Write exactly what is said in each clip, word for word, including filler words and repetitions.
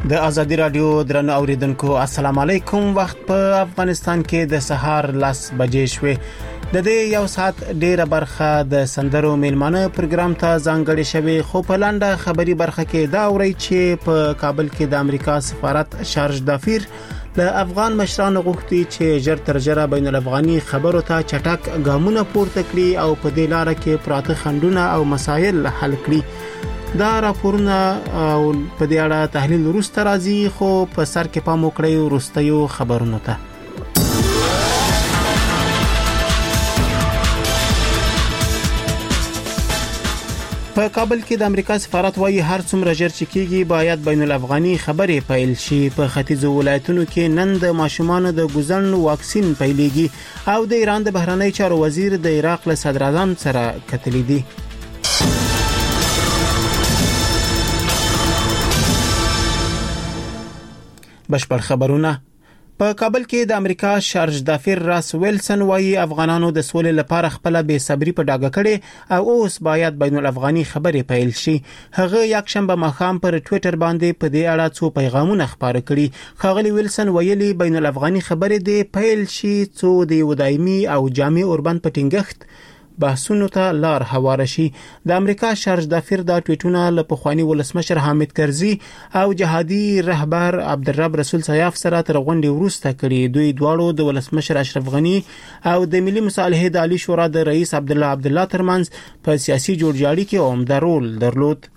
د ازادي رادیو درنو اوریدونکو السلام علیکم. وخت په افغانستان کې د سهار لاس بجې شوې. د دې یو ساعت ډیره برخه د سندرو میلمانه پروګرام ته ځانګړې شوې، خو په لنډه خبري برخه کې دا اوري چې په کابل کې د امریکا سفارت شارج دافیر د افغان مشرانو غوښتي چې ژر تر ژره بین الافغاني خبرو ته چټک ګامونه پورته کړي او په دې لار کې پراته خنډونه او مسایل حل کړي. دا راپورونه او په دې اړه تحلیل وروسته راځي، خو په سر کې پام وکړئ وروستیو خبرونو ته. په کابل کې د امریکا سفارت وايي هر څومره ژر چې کېږي باید بین الافغاني خبرې پیل شي. په ختیځو ولایتونو کې نن د ماشومان د ګوزن واکسین پیلېږي او د ایران د بهرنی چارو وزیر د عراق له صدر اعظم سره کتلې دي. بشپړ خبرونه. په کابل کې د امریکا شارج دافیر راس ویلسن وايي افغانانو د سولې لپاره خپل بې صبري په ډاګه کړي او اوس باید بین الافغاني خبرې پیل شي. هغه یک شنبه ماښام پر ټوئیټر باندې په دې اړه څو پیغامونه خپاره کړي. خاغلی ویلسن ویلي بین الافغاني خبرې د پیل شي څو د ودایمي او جامع اوربند په ټینګښت بحثونو ته لار هواره شي. د امریکا شارج دافیر دا ټویټونه له پخوانی ولسمشر حامد کرزي او جهادي رهبر عبدالرب رسول سیاف سره تر غونډې وروسته کړي. دوی دواړو د ولسمشر اشرف غنی او د ملي مصالحې د عالی شورا د رئیس عبد الله عبد الله ترمنځ په سیاسي جوړجاړي کې عمده رول درلود.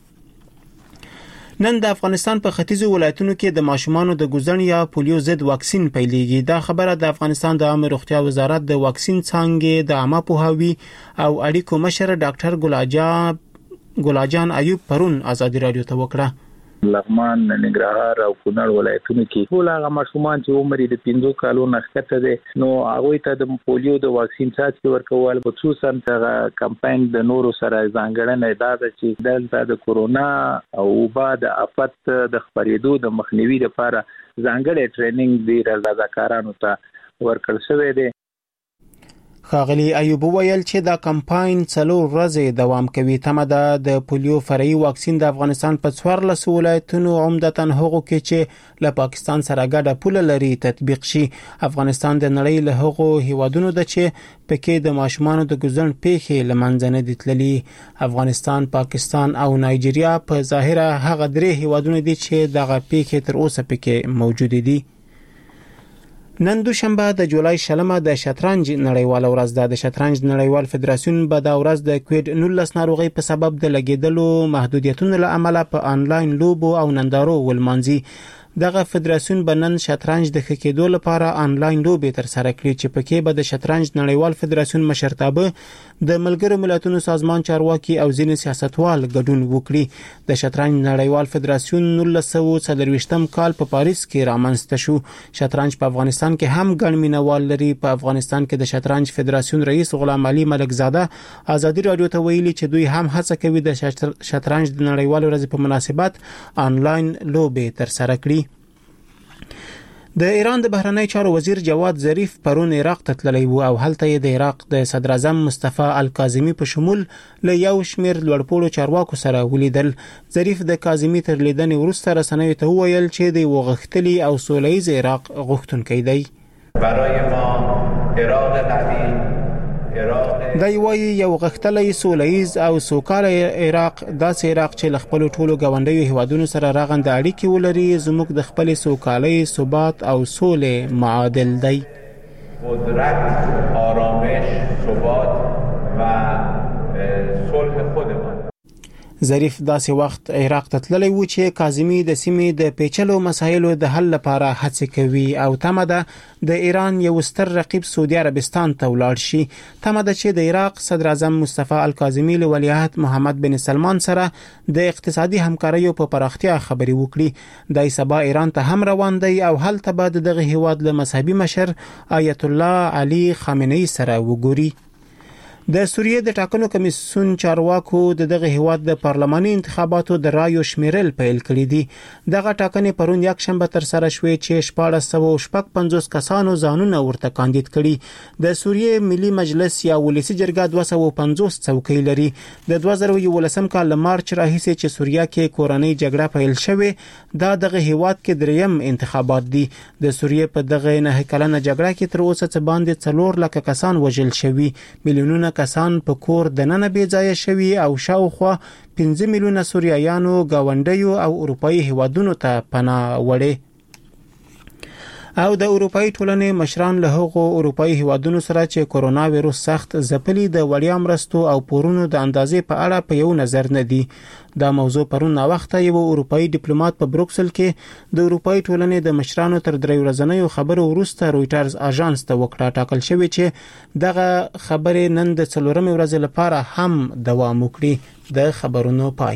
نن د افغانستان په ختیځو ولایتونو کې د ماشومانو د ګوزن یا پولیو ضد واکسین پیلېږي. دا خبره د افغانستان د عامه روغتیا وزارت د واکسین څانګې د عامه پوهاوي او اړیکو مشر ډاکټر ګلاجان ګلاجان ایوب پرون ازادي رادیو ته وکړه. لغمان، ننګرهار او کونړ ولایتونو کې ټول هغه ماشومان چې عمر یې د پنځو کالو نه ښکته دی نو هغه ته د پولیو د واکسین څاڅکي ورکول، خصوصا هغه کمپاین د نورو سره ځانګړنه دا ده چې دلته د کورونا او وبا د آفت د خپرېدو د مخنیوي لپاره ځانګړی ټریننګ دی رضاکارانو ته ورکړل شوی دی. خاغلی ایوب ویل چې دا کمپاین څلور ورځې دوام کوي. تمه ده د پولیو فرعي واکسین د افغانستان په څوارلس ولایتونو عمدتاً هغو کې چې له پاکستان سره ګډه پوله لري تطبیق شي. افغانستان د نړۍ له هغو هیوادونو ده چې پکې د ماشومانو د ګوزن پیښې له منځه نه دي تللي. افغانستان، پاکستان او نایجیریا په ظاهره هغه درې هیوادونه دي چې دغه پیښې تر اوسه پکې موجود دي. نن دوشنبه د جولای شلمه د شطرنج نړیواله ورځ ده. د شطرنج نړیوال فدراسیون به دا ورځ د کووډ نولس ناروغي په سبب د لګیدلو محدودیتونو له امله په آنلاین لوبو او نندارو ولمانځي. دغه فدراسیون به نن شطرنج د ښه کېدو لپاره آنلاین لوبې تر سره کړي چې پکې به د شطرنج نړیوال فدراسیون مشرتابه د ملګرو ملتونو سازمان چارواکي او ځینې سیاستوال ګډون وکړي. د شطرنج نړیوال فدراسیون نولس سوه څلوېښتم کال په پاریس کې رامنځته شو. شطرنج په افغانستان کې هم ګڼ مینوال لري. په افغانستان کې د شطرنج فدراسیون رئیس غلام علي ملکزاده ازادي رادیو ته ویلي چې دوی هم هڅه کوي د شطرنج د نړیوال ورځې په مناسبت آنلاین لوبې تر سره کړي. د ایران د بهرنی چارو وزیر جواد ظریف پرون عراق ته تللی و او هلته یې د عراق د صدر اعظم مصطفی الکاظمی په شمول له یو شمیر لوړپوړو چارواکو سره ولیدل. ظریف د کاظمی تر لیدنې وروسته رسنیو ته وویل چې د وغښتلي او سولیز عراق غوښتونکی دی. برای ما عراق قوی دی وایي یو غښتلی سولیز او سوکاله عراق داسې عراق چې له خپلو ټولو ګاونډیو هیوادونو سره رغنده اړیکې ولري زموږ د خپلې سوکالۍ، ثبات او سولې معادل دی. قدرت، آرامش، ثبات و صلح خودمان. ظریف داسې وخت عراق ته تللی و چې کاظمی د سیمې د پیچلو مسایلو د حل لپاره هڅې کوي او تمه ده د ایران یو ستر رقیب سعودي عربستان ته ولاړ شي. تمه ده چې د عراق صدر اعظم مصطفی الکاظمی له ولیعهد محمد بن سلمان سره د اقتصادي همکاریو په پراختیا خبرې وکړي. د سبا ایران ته هم روان دی او هلته به دغه هیواد له مذهبي مشر آیت الله علي خامنه‌ای سره وګوري. د سوریې د ټاکنو کمیسیون چارواکو د دغه هیواد د پارلماني انتخاباتو د رایو شمیرل پیل کړی دي. دغه ټاکنې پرون یک شنبه تر سره شوې چې شپږ سوه شپږ پنځوس کسانو ځانونه ورته کاندید کړي. د سوریې ملي مجلس یا ولسی جرګه دوه سوه پنځوس څوکۍ لري. د دوه زره یولسم کال مارچ راهیسې چې سوریه کې کورنۍ جګړه پیل شوې، دا دغه هیواد کې دریم انتخابات دي. د سوریې په دغه نه کلنه جګړه کې تر اوسه څه باندې څلور لک کسان وژل شوي، میلیونونه کسان په کور دننه بې ځایه شوي او شاوخوا پنځه میلیونه سوریایانو گاونډیو او اروپایي هیوادونو ته پناه وړي. او د اروپאי ټولنې مشران له هغو اروپאי هیوادونو سره چې کورونا وایروس سخت ځپلي د وړیا مرستو او پورونو د اندازې په اړه په یو نظر نه دي. دا موضوع پرون نا وخت یو اروپאי ډیپلوماټ په بروکسل کې د اروپאי ټولنې د مشرانو تر درې ورځنیو خبرو وروسته رويټرز اژانس ته وکړه. ټاکل شوی چې دغه خبرې نن د څلورمې ورځې لپاره هم دوام وکړي. د خبرونو پای.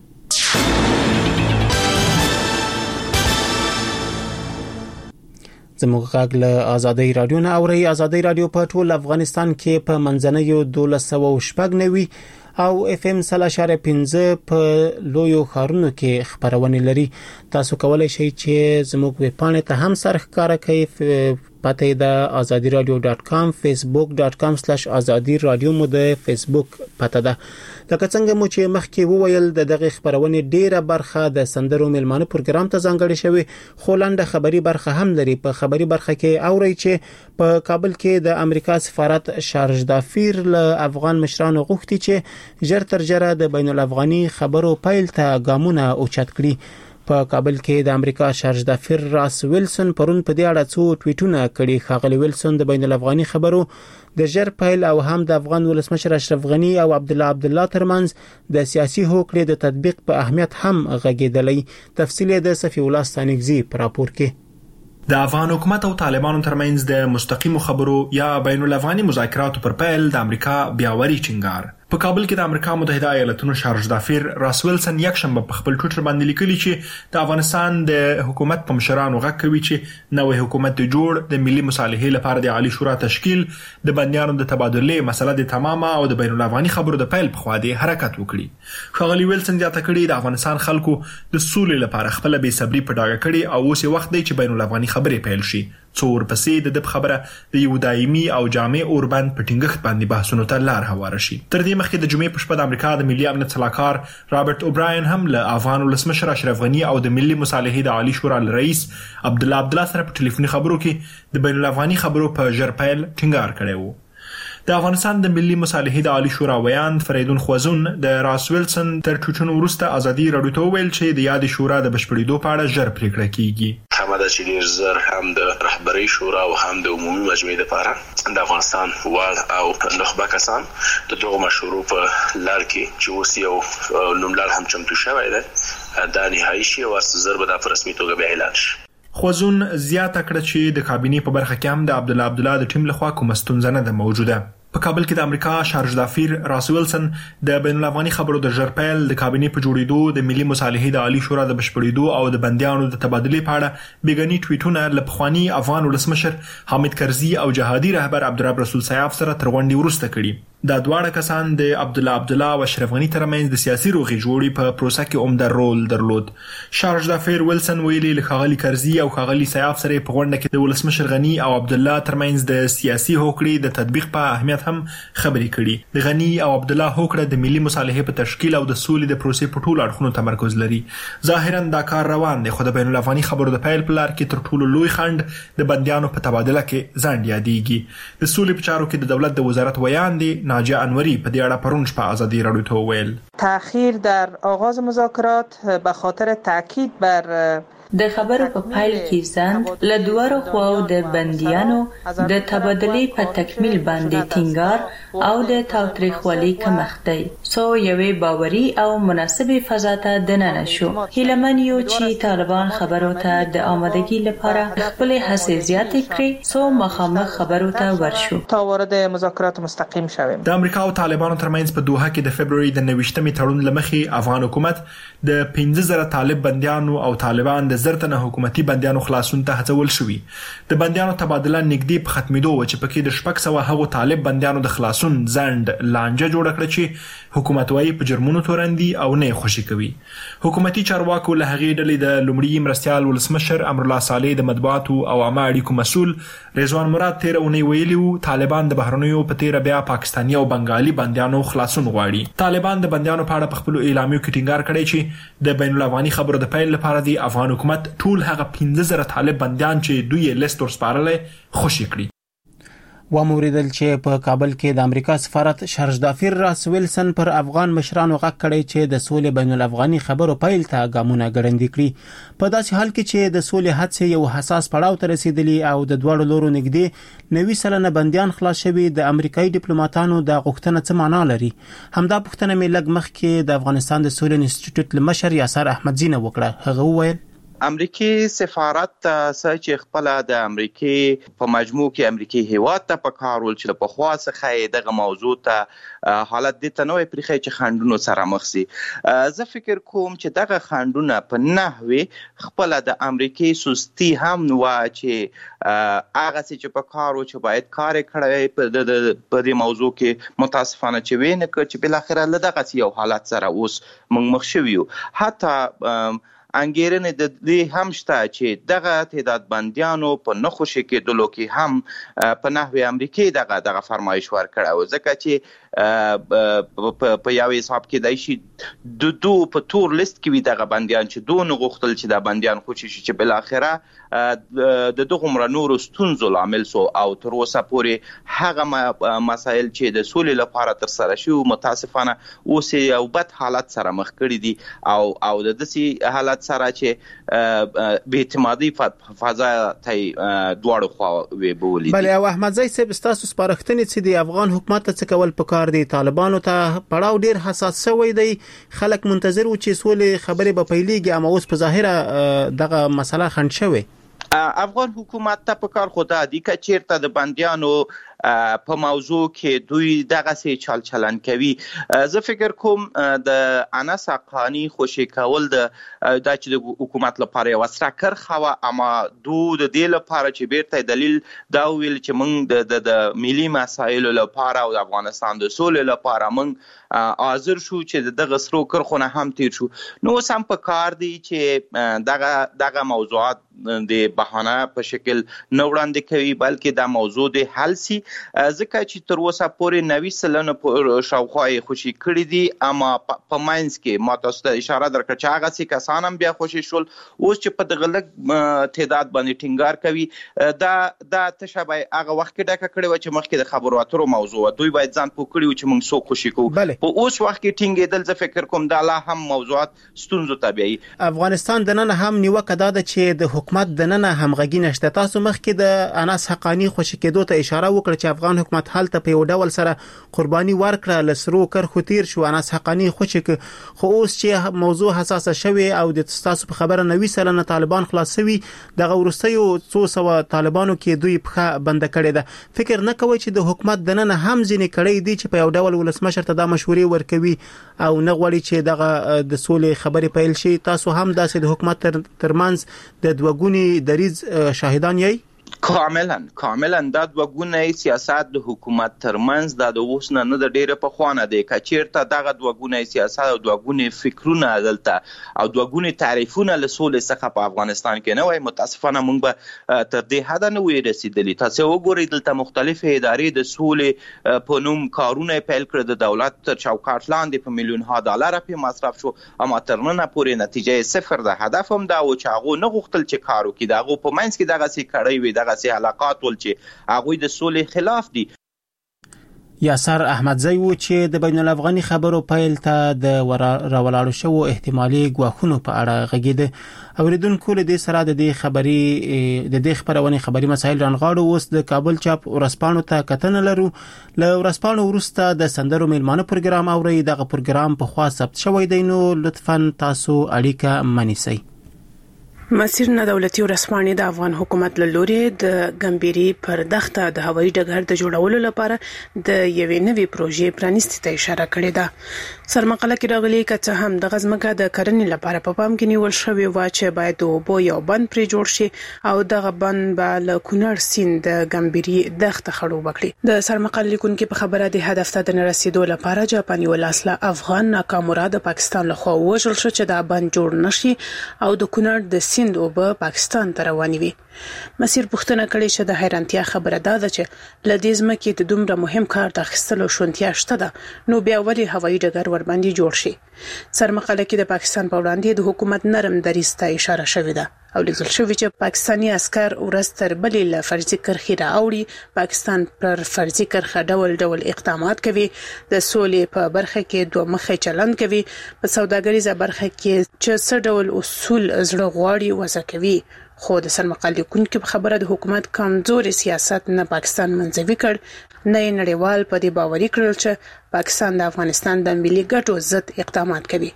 زموږ غږ له آزادۍ رادیو نه اوري. آزادۍ رادیو په ټول افغانستان کې په منځنیو دولس سوه شپږ نوي او اف ام سل اشاره پنځه په لویو ښارونو کې خبرونه لري. تاسو کولای شئ چې زموږ ویب پاڼې ته هم سر ښکارا کړئ. پته د آزادی رادیو ډاټ کام فیسبوک ډاټ کام سلیش آزادی رادیو مو د فیسبوک پته ده. لکه څنګه مو چې مخکې وویل د دغه خبرونه ډیره برخه د سندرو ملمانه پروګرام ته ځانګړې شوی، خو لاندې خبري برخه هم لري. په خبري برخه کې اوري چې په کابل کې د امریکا سفارت شارج دافیر له افغان مشرانو غوښتي چې ژر تر ژره د بین الافغاني خبرو پیل ته ګامونه اوچت کړي. په کابل کې د امریکا شارج دافیر راس ویلسون پرون په دې اړه څو ټویټونه کړي. ښاغلی ویلسون د بین الافغاني خبرو د ژر پیل او هم د افغان ولسمشر اشرف غنی او عبد الله عبد الله ترمنځ د سیاسي هوکړې د تطبیق په اهمیت هم غږیدلی. تفصیل د صفی الله ستانکزی پر راپور کې. د افغان حکومت او طالبانو ترمنځ د مستقیمو خبرو یا بین الافغاني مذاکراتو پر پیل د امریکا بیاوري ټینګار. په کابل کې د امریکا متحده ایالاتونو شارج دافیر راس ویلسون یک شنبه په خپل ټویټر باندې لیکلي چې د افغانستان د حکومت په مشرانو غږ کوي چې نوې حکومت جوړ د ملي مصالحې لپاره د عالی شورا تشکیل، د بندیانو د تبادله مسله د تمامه او د بین الافغاني خبرو د پیل په خوا دی حرکت وکړي. ښاغلی ویلسون زیاته کړي د افغانستان خلکو د سولې لپاره خپل بې صبري په ډاګه کړي او اوس وخت دی چې بین الافغاني خبرې پیل شي. څور پسې د دب خبره د یو دایمي او جامع اوربند په ټینګښت باندې بحثونو ته لار هواره شي. تر دې مخکې د جمعې په شپه د امریکا د ملي امنیت صلاحکار رابرټ اوبراین هم له افغان ولسمشر اشرف غنی او د ملي مصالحې د عالی شورا رئیس عبد الله عبد الله سره په ټلیفوني خبرو کې د بین الافغاني خبرو په ژر پیل ټینګار کړی وو. د افغانستان د ملي مصالحې د عالی شورا ویان فریدون خوازون د راس ویلسون تر ټوټونو وروسته ازادي راډیو ته ویل چې د یاد شورا د بشپړېدو په اړه ژر پریکړه کیږي. همدا چې ډیر زر هم د رهبری شورا او هم د عمومي مجمع لپاره د افغانستان وال او نخبه کسان د دغه مشورو په لار کې چې اوس یو نوملړ هم چمتو شوی دی دا نهایي شي او زر به د رسمي توګه به اعلان شي. خوازون زیاته کړه چې د کابینې په برخه کې هم د عبد الله عبد الله د ټیم لخوا کومه ستونزه نه ده موجوده. په کابل کې د امریکا شارج دافیر راس ویلسون د بین الافغاني خبرو د ژر پیل، د کابینې په جوړېدو، د ملي مصالحې د عالی شورا د بشپړېدو او د بندیانو د تبادلې په اړه بیګنی ټویټونه له پخوانی افغان ولسمشر حامد کرزي او جهادي رهبر عبدالرب رسول سیاف سره تر غونډې وروسته کړي. دا دواړه کسان د عبد الله عبد الله او اشرف غنی ترمنځ د سیاسي روغې جوړې په پروسه کې عمده رول درلود. شارج دافیر ویلسون ویلي له ښاغلي کرزي او ښاغلي سیاف سره په غونډه کې د ولسمشر غنی او عبد الله ترمنځ د سیاسي هوکړې د تطبیق په اهمیت هم خبرې کړي. د غنی او عبد الله هوکړه د ملي مصالحې په تشکیل او د سولې د پروسې په ټولو اړخونو تمرکز لري. ظاهرا دا کار روان دی، خو د بین الافغاني خبرو د پیل په لار کې تر ټولو لوی خنډ د بندیانو په تبادله کې ځان یادېږي. د سولې په چارو کې د دولت د وزارت ویان دی ناجیه انوري په دې اړه پرون شپه آزادي راډیو ته وویل تأخیر در آغاز مذاکرات به خاطر تاکید بر د خبرو په پایل کې ځان له دوارو خواو د بندیانو د تبادلې په تکمیل باندې ټینګار او د تاوتریخوالي کمښت دی. سو یوې باوري او مناسبې فضا ته دننه شو. هیلهمن یو چې طالبان خبرو ته د آمادګۍ لپاره خپل هڅې زیاتې کړي سو مخامخ خبرو ته ورشو تا وارد مذاکرات مستقیم شویم. د امریکا او طالبانو ترمنځ په دوحه کې د فبرवरी د نوښتمې تړون لمخې افغان حکومت د پنځه زره طالب بندیانو او طالبان د د زر تنه حکومتي بندیانو خلاصون ته هڅول شوي. د بندیانو تبادله نږدې په ختمېدو و چې پکې د شپږ سوه هغو طالب بندیانو د خلاصون ځنډ لانجه جوړه کړه چې حکومت وايي په جرمونو تورندي او نه خوشي کوي. حکومتي چارواکو له هغې ډلې د لومړي مرستیال ولسمشر امرالله صالح د مطبوعاتو او عامه اړیکو مسؤل رضوان مراد تېره اونۍ ویلي وو طالبان د بهرنیو په تېره بیا پاکستاني او بنګالي بندیانو خلاصون غواړي. طالبان د بندیانو په اړه په خپلو اعلامیو کې ټینګار کړی چې د بین الافغاني خبرو د پیل لپاره د افغان حکومت ټول هغه پنځه زره طالب بندیان چې دوی یې لیست ورسپارلی خوشي کړي. و موریدل چې په کابل کې د امریکا سفارت شارجدافیر راس ویلسن پر افغان مشرانو غږ کړی چې د سولې بین الافغاني خبرو پیل ته ګامونه ګړندي کړي. په داسې حال کې چې د سولې هڅې یو حساس پړاو ته رسیدلی او د دواړو لورو نږدې نوي سلنه بندیان خلاص شوي، د امریکایي ډیپلوماټانو د غوښتنه څه معنا لري؟ همدا پوښتنه مې لږ مخکې د افغانستان د سولې انسټیټیوټ له مشر یاسر احمدزي نه وکړه. هغه وویل امریکای سفارت ته چې خپل د امریکای په مجموع کې امریکای هیواد ته په کار ول چې په خوا څخه دغه موضوع ته حالت د تنوع پرخه چې خندونو سره مخ سي. زه فکر کوم چې دغه خندونه په نحوی خپل د امریکای سستی هم نو چې هغه چې په کار او چې باید کار کړی په دې موضوع کې متاسفانه چې وینه کړ چې بل اخر له دغه یو حالت سره اوس موږ مخ شویو. حتی انګیرنه د دې هم شته چې دغه تعداد بندیانو په نخوشي کېدلو کې هم په نحوی امریکای دغه دغه فرمایش ورکړه او ځکه چې په یو حساب کې دای شي د دو په تور لیست کې وي دغه بندیان چې دوه غوښتل چې د بندیان خوشي شي چې بل اخره د دغه عمر نور ستونزو لامل سو او تر اوسه پورې هغه مسایل چې د سولې لپاره تر سره شو متاسفانه اوس یو بد حالت سره مخ کړی دي او او د دې حالت سره چې به اعتمادي فضا ته دواړو خوا وی بولي. بله او احمد زئی صاحب تاسو سپارښتنې چې د افغان حکومت څخه کول پکار دي طالبانو ته پړاو ډیر حساس شوی دی، خلک منتظر و چې سولې خبرې به پیلېږي اما اوس په ظاهره دغه مسله خنډ شوی. افغان حکومت ته پکار خدا دی که چیرته د بندیانو په موضوع کې دوی دغه سي چل چلن کوي. زه فکر کوم د انس حقانی خوشي کول د د چې د حکومت لپاره یو سره کرخوا اما دو د دې لپاره چې بیرته دلیل دا ویل چې موږ د ملي مسایلو لپاره او د افغانستان د سولې لپاره موږ حاضر شو چې دغه سرو کرخونه هم تیر شو. نو سم په کار دی چې دغه دغه موضوعات د بهانه په شکل نه وړاندې کوي بلکې دا موضوع د حل سي ځکه چې تر اوسه پورې نوي سلنه په شاوخوا خوشي کړی دي اما په ماینز کې ما تاسو ته اشاره درکړه چې هغه سي کسان هم بیا خوشي شول. اوس چې په دغه لږ تعداد باندې ټینګار کوي دا دا تشابه هغه وخت کې ډکه کړی و چې مخکې د خبرو اترو موضوع دوی باید ځان پوه کړي چې موږ سو خوشي کوو. په اوس وخت کې ټینګېدل زه فکر کوم دا لا هم موضوعات ستونزو تابعي. افغانستان د نن هم نیوکه ده چې د حکومت د نن همغږي نشته. تاسو مخکې د انس حقانی خوشي کېدو ته اشاره وکړه چې افغان حکومت حالت په یو ډول سره قرباني ورکړه لسرو کرخو تیر شو انس حقانی خوشي خو اوس چې موضوع حساسه شوی او د تاسو په خبره نوي سلنه طالبان خلاصوي دغه ورستیو څو سو طالبانو کې دوی په بند کړي ده. فکر نه کوي چې د حکومت د نن هم ځینې کړي دي چې په یو ډول ولسمشر ته د مشورې ورکوي او نه غواړي چې دغه د سولې خبرې پیل شي. تاسو هم داسې د حکومت تر ترمنځ د دوګونی دریز شاهدان یې؟ کاملا کاملا دا دوګونی سیاست د حکومت ترمنځ د اوس نه نه ډیره په خوانه دی کچیرته دغه دوګونی سیاست او دوګونی فکرونه دلته او دوګونی تعریفونه له سولې څخه په افغانستان کې نه وای متاسفانه موږ به تر دې حد نه وې رسیدلی. تاسو وګورئ دلته مختلفې ادارې د سولې په نوم کارونه پیل کړل د دولت تر چوکاټ لاندې په میلیونها ډالر په مصرف شو اما تر نن پورې نتیجه صفر ده. هدف هم دا و چې هغه نه غوښتل چې کار وکړي دغه په منځ کې دغه سي کړی وي دغه سي علاقات ول چې هغه د سولې خلاف دي. یاسر احمدزئی و چې د بین الافغاني خبرو پیل ته د راولاړو شو احتمالي غواخونو په اړه غږیده. اوریدونکو له دې سره د دې خبري د دې خبرونه خبري مسایل رانغاړو. اوس د کابل چاپ ورسپانو ته کتنه لرو. له ورسپانو ورسته د سندرو میلمانه پروګرام اوري. دغه پروګرام په خوا ثبت شوی دی نو لطفاً تاسو اړیکه منیسئ. مسیر نه دولتي ورسپانې د افغان حکومت له لوري د ګمبيري پر دښته د هوایي ډګر د جوړولو لپاره د یوې نوې پروژې پرانیستي ته اشاره کړې ده. سرمقاله کې راغلي کچه هم د غزمکه د کرنې لپاره په پام کې نیول شوی و چې باید د اوبو یو بند پرې جوړ شي او دغه بند به له کونړ سیند د ګمبيري دښته خړوب کړي. د سرمقاله لیکونکو په خبره د هدف ته د رسیدو لپاره جاپاني ولاسله افغان ناکامورا د پاکستان لخوا وژل شو چې دا بند جوړ نشي او د کونړ د سیند اوبه پاکستان ته روانې وي. مسیر پوښتنه کړې چې د حیرانتیا خبره ده چې لدې ځمکې د دومره مهم کار د اخیستلو شونتیا شته ده نو بیا ولې هوایي ډګر ور باندې جوړ شي. سرمقاله کې د پاکستان په وړاندې د حکومت نرم دریځ ته اشاره شوې ده او لیکل شوی چې پاکستانی عسكر ورځ تر بلې له فرضي کرخې راوړي. پاکستان پر فرضي کرخه ډول ډول اقدامات کوي، د سولې په برخه کې دوه مخه چلند کوي، په سوداګریزه برخه کې چې څه ډول اصول زړه غواړي وضع کوي. خو د سرمقاله لیکونکو په خبره د حکومت کمزوري سیاست نه پاکستان منځوي کړ نه نړیوال په دې باوري کړل چې پاکستان د افغانستان د ملي ګټو ضد اقدامات کوي.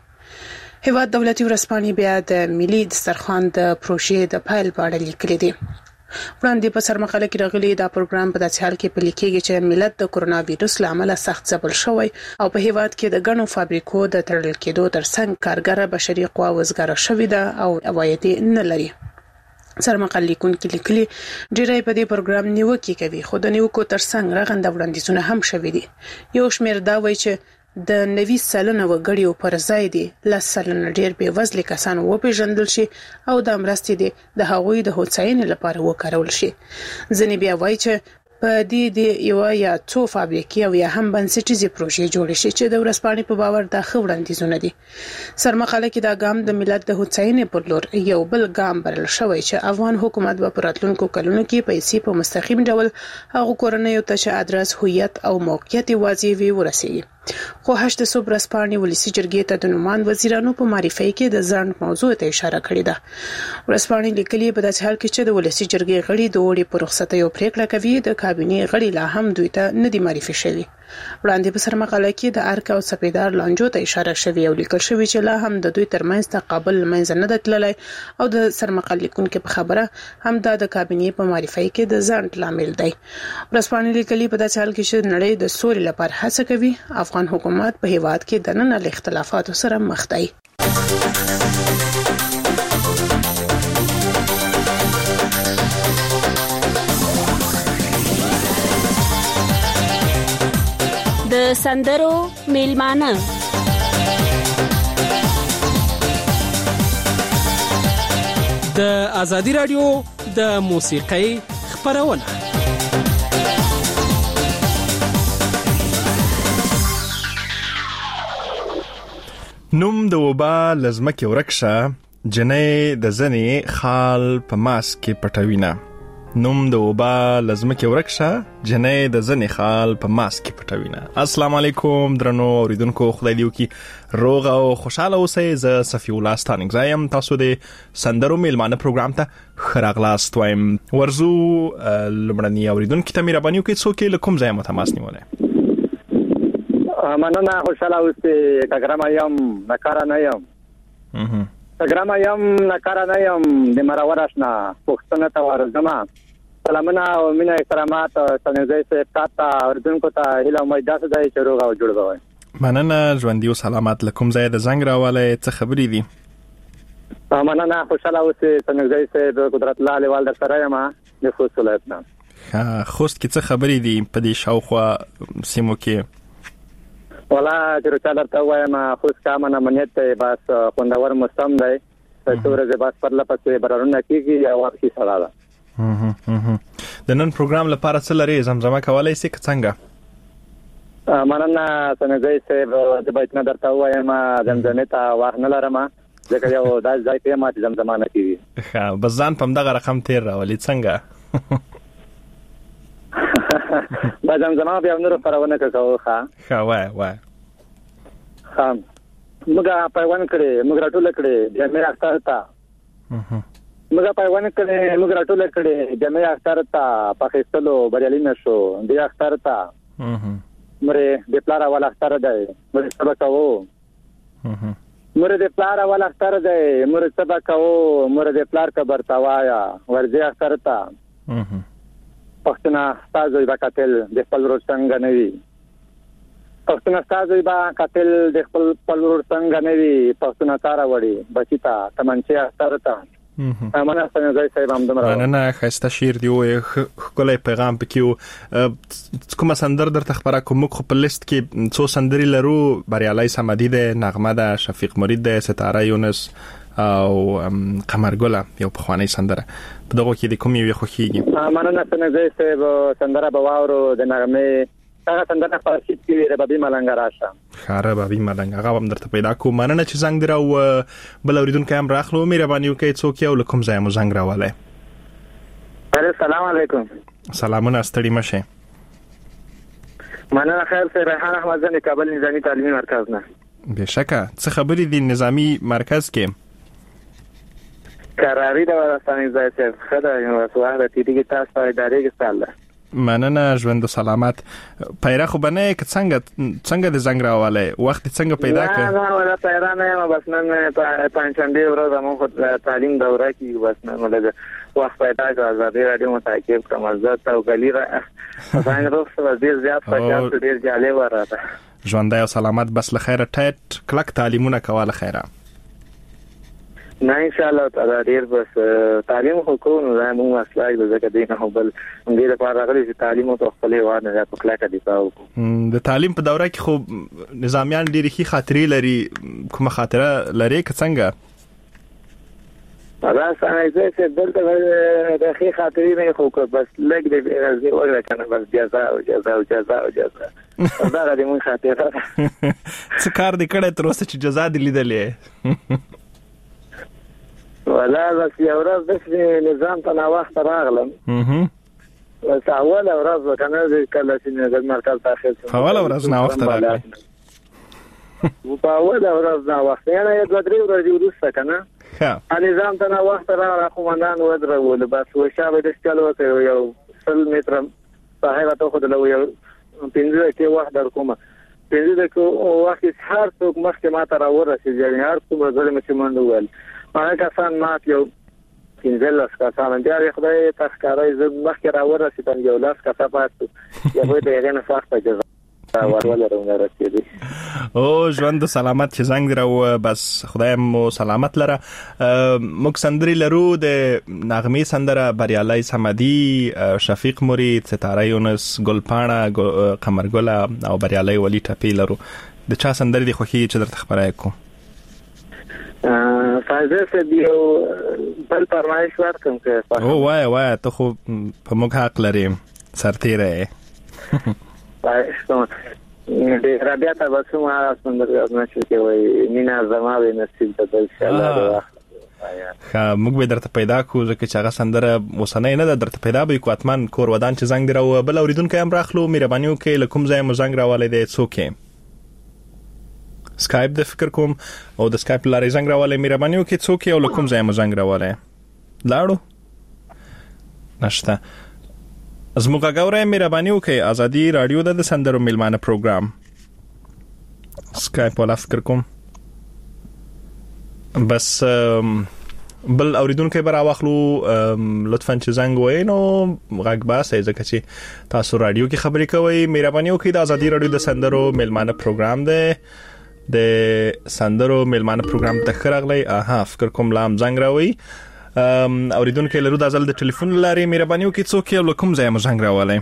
هیواد دولتي ورسپانې بیا د ملي دسترخوان د پروژې د فایل په اړه لیکلي دي. وړاندې په سرمقاله کې راغلي دا پروګرام په داسې حال کې پلي کېږي چې ملت د کورونا وایرس له امله سخت ځپل شوی او په هیواد کې د غنو فابریکو د تړل کېدو ترڅنګ کارګر بشري قوا وزګاره شوې ده او عواید نه لري. سرمقاله لیکونکو لیکلي ډیری په دې پروګرام نیوکه کوي خو د نیوکو ترڅنګ رغنده وړاندیزونه هم شوي دي. یو شمېر دا وایي چې د نوي سلنه وګړیو پر ځای دي لس سلنه ډیر بې وزله کسان وپیژندل شي او د مرستې دي د هغوی د هوساینې لپاره وکارول شي. ځنې بیا وایي چې په دې د یو یا څو فابریکې او یا هم بنسټیزي پروژې جوړ شي چې د ورسپانې په باور د خوړندیزونه دي. سرمقاله کې دا ګام د ملت د هوساینې پر لور یو بل ګام برل شوی چې افغان حکومت په راتلونکو کلونو کې پیسې په مستقیم ډول هغه کورنۍ ته چې ادرس هویت او موقعیت واضح وي ورسیږي. خو هشت صوب رسپانې ولسی جرګې ته د نومان وزیرانو په معرفي کې د ځان موضوع ته اشاره کړې ده. ورسپانې لیکلي په داسې حال کې چې د ولسی جرګې غړي د وړي پر رخصت یو پریکړه کوي د کابینې غړي لا هم دوی ته نه دي معرفي شوی. وړاندې په سرمقاله کې د ارک او سپیدار لانجو ته اشاره شوی او لیکل شوی چې لا هم د دوی ترمنځ تقابل منځ نه د تللی او د سرمقاله لیکونکو په خبره هم د کابینې په معرفي کې د ځان لامل دی. ورسپانې لیکلي په داسې حال کې چې نړۍ د سولې لپاره هڅه کوي افغان حکومت په هیواد کې د نن له اختلافاتو سره مخ دی. د سندرو میلمانه د ازادي رادیو د موسیقۍ خبرونه نوم د وبا لزمکه ورکشه جنې د زنی خال په ماس کې پټوینا. نوم د وبا لزمکه ورکشه جنې د زنی خال په ماس کې پټوینا. السلام علیکم درنو اوریدونکو، خدای دې وکړي روغ او خوشاله اوسئ. ز صفی الله ستانګ زایم تاسو د سندرو میلمانه پروګرام ته خراغلاست وایم. ورزو لمړنی اوریدونکو ته مې رابانیو کې څوک له کوم ځای متماس نیولای. مننه، خوشاله اوسئ. کګرام یم نکاره نه یم. اها کګرام یم نکاره نه یم د مرور آشنا پښتنه ته ورزما. سلامونه او مینه احترامات څنګه زه تاسو اوریدونکو ته هیله مې داسې ځای چې روغ او جوړ وای. مننه، ژوندۍ او سلامات. لکم ځای د زنګ راواله څه خبرې دي؟ مننه، خوشاله اوسئ. څنګه زه د قدرت الله لیوال در سره یم د خوست ولایت نه. ها، خوست کې څه خبرې دي په دې شاوخوا سیمو کې؟ ولا چې رچاله ته وایم خوست کا من امنیت ته بس خوندور مستم دی. څو ورځې بس پر لپسې برارونه کیږي او واپسی سره ده. اه اه د نن پروګرام لپاره څه لري؟ زمزمه کولای شي څنګه؟ مننه، څنګه د بیت نه درته وایم زمزمه ته واه نه لرم ځکه یو داس ځای په ما زمزمه نه کیږي. ښه، بس ځان په دغه رقم تیر راولي څنګه؟ با زمزمه بیا نور پرونه کوو. ښه ښه وای وای ښه موږ پیوان کړې موږ راټول کړې د مې اختر تا موږ پیوان کړې موږ راټول کړې د مې اختر تا پاکستانو بریالي نشو د اختر تا مره د پلار والا اختر دی مې سبا کوو مرد پلار اول اختر دی مرد سبق او مرد پلار کا برتاوایا ورځي اختر تا پښتنه تاسو یې وکټل د خپل ورور څنګه نوي پښتنه تاسو یې وکټل د خپل خپل ورور څنګه نوي پښتنه تار وړي بچیتا تمنچه اختر تا امانه څنګه ځای صاحب هم دمر مننه خسته شیر دی او خپل پیغام پکې کومه سندر در تخبره کوم خو په لیست کې څو سندري لرو بریالي سمدي ده نغمه ده شفیق مرید ده ستاره یونس او قمرګله یو په خواني سندره په دغه کې د کوم یو خوخيږي مننه څنګه ځای صاحب سندره بواورو د نغمه هغه څنګه په فارسی کې ربابي ملنګ راشه خاره ربابي ملنګ هغه هم درته پیدا کوم مننه چې زنګ درو بل اوریدونکو هم راخلو مهرباني وکړئ څوک یو لکم ځای مو زنګ راواله السلام علیکم سلامونه ستړي مشه مننه خیر سره ریحان احمد زنی کابل نظامی تعلیمي مرکز نه بشکه څه خبرې دي نظامی مرکز کې قراری دا ورستاني ځای څه خدای نو وسوه د تیری تاسو په ادارې کې ستاله مننه ژوند سلامت پیره خو بنه ک څنګه څنګه د زنګ راواله وخت څنګه پیدا ک نه نه ولا پیره نه بس نن پنځشنبه ورځ مو خو تعلیم دوره کې بس نن ولګ وخت پیدا ک آزادي رادیو متعقب کوم عزت او غلی را څنګه روخ ډیر زیات پچاس ډیر جالب راته ژوند سلامت بس لخيره ټټ کلک تعلیمونه کوله خیره نه ان شاء الله تعالی ډیر بس تعلیم خو کوو نو زموږ مسلای د زکه دینه هو بل موږ لپاره راغلي چې تعلیم او خپل وانه د پکلاکه دی تاو د تعلیم په دوره کې خو نظامیان ډیره خي خاطرې لري کومه خاطره لري که څنګه راځه څنګه چې دلته د خي خاطرې نه خو بس لګ دې راځي ولا کنه بس جزاء او جزاء او جزاء او جزاء دا غوډي مون خاطره څه کار دې کړه تر اوسه چې جزاء دې لیدلې ولا بس یو ورځ د نظام ته نو وخت راغلم اها بس اول ورځ وکنه کله چې د مرکز داخل شوم اول ورځ نو وخت راغلم و په اول ورځ نو وخت نه یو درې ورځې وروسته کنه ها نظام ته نو وخت راغله قومندان ودرول بس و شابه د چلو ته یو سل متر صاحب ته خو د یو پنځه کې وخت در کومه پنځه کې وخت هر څوک مخکې ما ته راورسېږي یعنی هر څوک ظلم چې مونږ ویل هغه کسان مات یو کینځل کسان بیا خدای تخکارای زه مخکې راورسېدم یو لاس کسه پات یو د هغه نه فاخته جزا ورول راوړل او ژوند سلامت چې زنګ درو بس خدای مو سلامت لره موږ سندري لرو د نغمه سندره بریالي سمدي شفیق مرید ستاره یونس ګلپاڼه قمرګله او بریالي ولی ټپی لرو د چا سندري دی خوخي چې درته خبرای کو فایزه سه دیو بل فرمایش ورکم که او وای وای ته خو په موږ حق لري سرتیره فایش ته د رابطه تاسو ما سندر نه شو کې وای مینا زما به نصیب ته ان شاء الله خا موږ به درته پیدا کو ځکه چې هغه سندره وسنه نه درته پیدا به کو اتمن کور ودان چې زنګ درو بل اوریدونکو هم راخلو مهرباني وکړئ لکم ځای مو زنګ راواله دی څوک سکایپ د فکر کوم او د سکایپ لارې زنګ راواله مهرباني وکړئ څوک یو لکم ځای مو زنګ راواله لاړو نشته زموږ غوړې مهرباني وکړئ ازادي رادیو د سندرو میلمانه پروګرام سکایپ ولا فکر کوم بس بل اوریدونکو به راوخلو لطفا چې زنګ وای نو غږ باسه ځکه چې تاسو رادیو کې خبرې کوئ مهرباني وکړئ د ازادي رادیو د سندرو میلمانه پروګرام دی د سندرو میلمانه پروګرام ته خراغلی اها فکر کوم لام زنګ راوي اوریدونکو لرو د ازل د ټلیفون لاري مهرباني وکړئ څوک یو لکم ځای مو زنګ راواله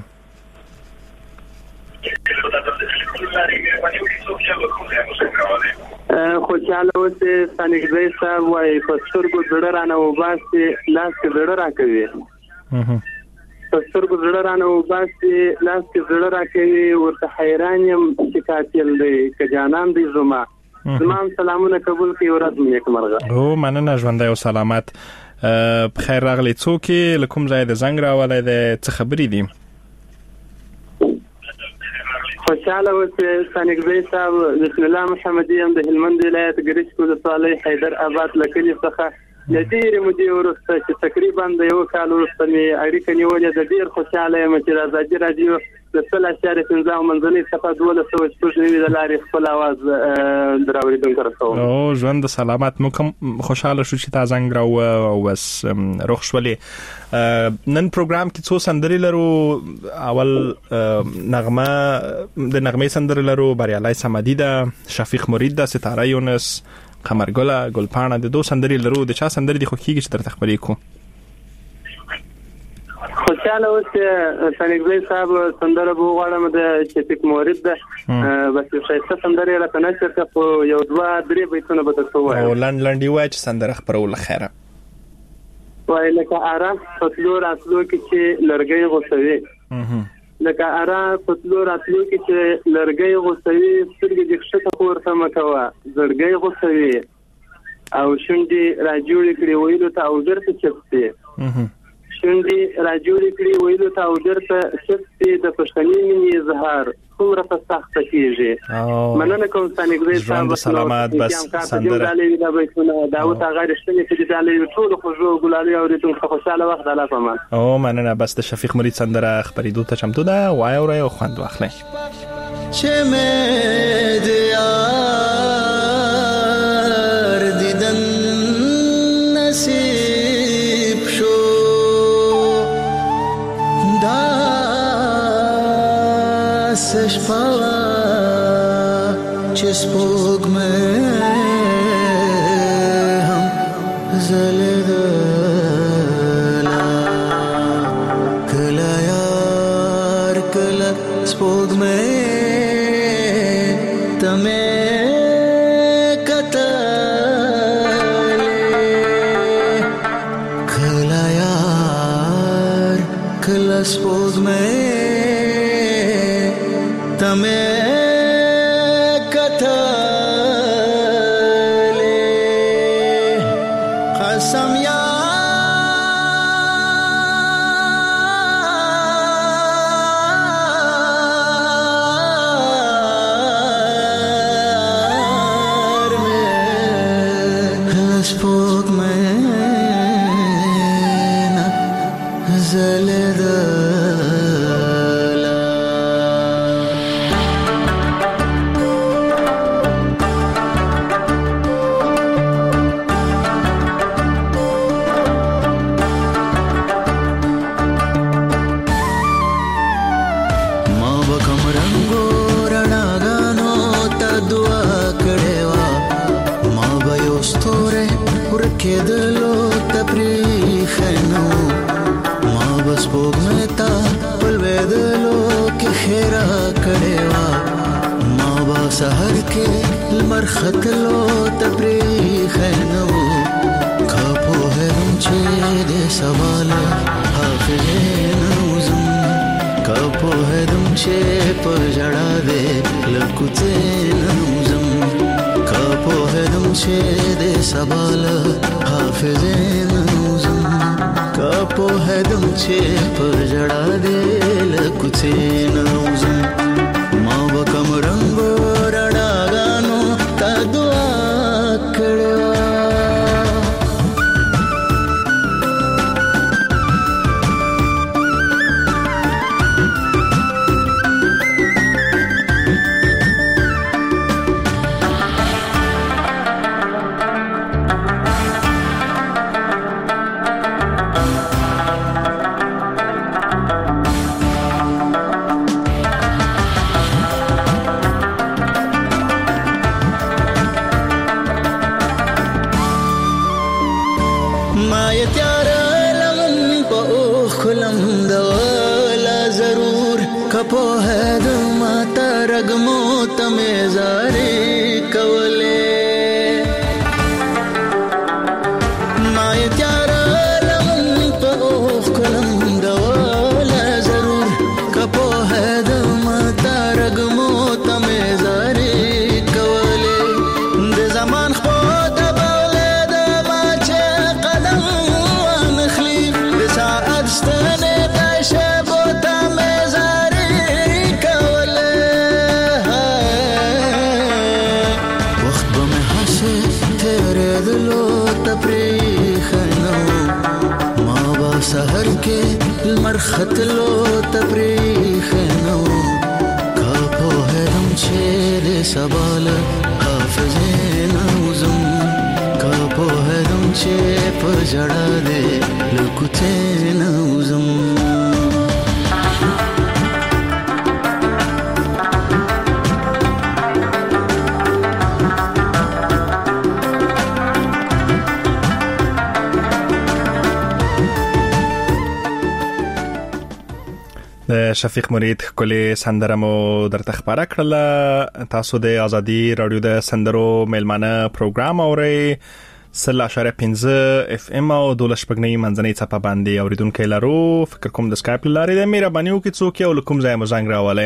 خوشاله اوسه سانګزي صاحب وايي پسترګو زړه رانه وباسي لاس کې زړه راکوي پسترګو زړه رانه وباسي لاس کې زړه راکوي ورته حیران يم چې قاتل دی ک جانان دی زما زمام سلامونه قبول کړئ ورځ مې یک مرغه او مننه ژوند او سلامت بخیر راغلی څوک لکم ځای د زنګ راواله د څه خبرې دي خوشاله اوسه سانګزي صاحب بسم الله محمدي هم د هلمند ولایت ګریش کول صالح حیدر آباد لکلی څخه لدیر مدي ورسته چې تقریبا د یو کال وروسته می اړیکه نیولې د ډیر خوشاله یم چې د ازادي رادیو د سل اشاره پنځه منځنۍ صفه دولس سوه شپږ نوي د لارې خپل اواز دراوریدونکو رسوم. او ژوند سلامت مو کوم خوشاله شو چې تا زنګ راو او بس روغ شولې. نن پروګرام کې څو سندرې لرو. اول نغمه د نغمې سندرې لرو، بریالي سمدي ده، شفیق مرید ده، ستاره یونس، قمرګله، ګلپاڼه د دوه سندرې لرو. د چا سندرې د خوکیږي چې درته خبرې کو؟ خوشاله اوس سنګزی صاحب سندره بو غواړم د شفیق مرید ده، بس ښایسته سندرې راته نه چېرته خو یو دوه درې بیتونه به درته ووایم. او لنډ لنډ یې ووایه چې سندره خپرول خیره. وایي لکه ارام په تلو راتلو کې چې لرګی غوڅوي، لکه ارام په تلو راتلو کې چې لرګی غوڅوي، سترګې دې ښکته پورته مه کوه زړګی غوڅوي، او شونډې راجوړې کړې ویلو ته او ډېر څه چپسې، شونډې راجوړې کړې ویلو ته او ډېر څه چپسې، د پښتني مینې اظهار څومره په سخته کېږي. مننه کوم سانګزی صاحب. ژوند سلامت. بس سندره دا بیتونه داوود هغه رښتینې چې د ډالۍ ټولو خوږو ګلالي اوریدونکو خوشاله وخت الله پامان. او مننه. بس د شفیق مرید سندره خبرېدو ته چمتو ده. وای اورئ او خوند واخلئ. چې مې د یار دیدن نصیب شو، داسې شپه چې سپوږمۍ هم ځلېدله، کله یار کله سپوږمۍ ته مې کتلې، کله یار کله سپوږمۍ ته مې کتلې، قسم یار مې سپوږمۍ نه ځلېدله. کېدلو ته پریښنو، ما بس سپوږمۍ ته پلوېدلو کې ښېرا کړې وه، ما به سحر کې لمر ختلو ته پریښنو، که پوهېدم چې د سبا له حافظې نه وځم، که پوهېدم چې په ژړا دې له کوڅې نه وځم، که پوهېدم چې د سبا له حافظې نه وځم، که پوهېدم چې په ژړا دې له کوڅې نه وځم، ما به کم رنګو رڼاګانو ته دعا کړې وه. پوهېدم تا رګمو ته مې زارې کولې، ما یې تیاره لمن په اوښ کلم ډوله ضرور، که پوهېدم تا رګمو ته مې زارې کولې، د زمان خپو ته بولېدم چې قدم وانخلي، د ساعت ستنې د شېبو ته مې سحر کې لمر ختلو ته پریښنو، سبال حافظه نوزم کا په هرم چې په جړه دې لکوته نوزم د شفیق مرید کلی سندره مو درته خبره کړله. تاسو د ازادي رادیو د سندرو میلمانه پروګرام اورئ سل اشاره پنځه اف ام او دولس پګنی منځنۍ چپه باندې اوریدونکو لرو. فکر کوم د سکایپ لارې د مهرباني وکړئ څوک یو لکم ځای مو زنګ راولئ.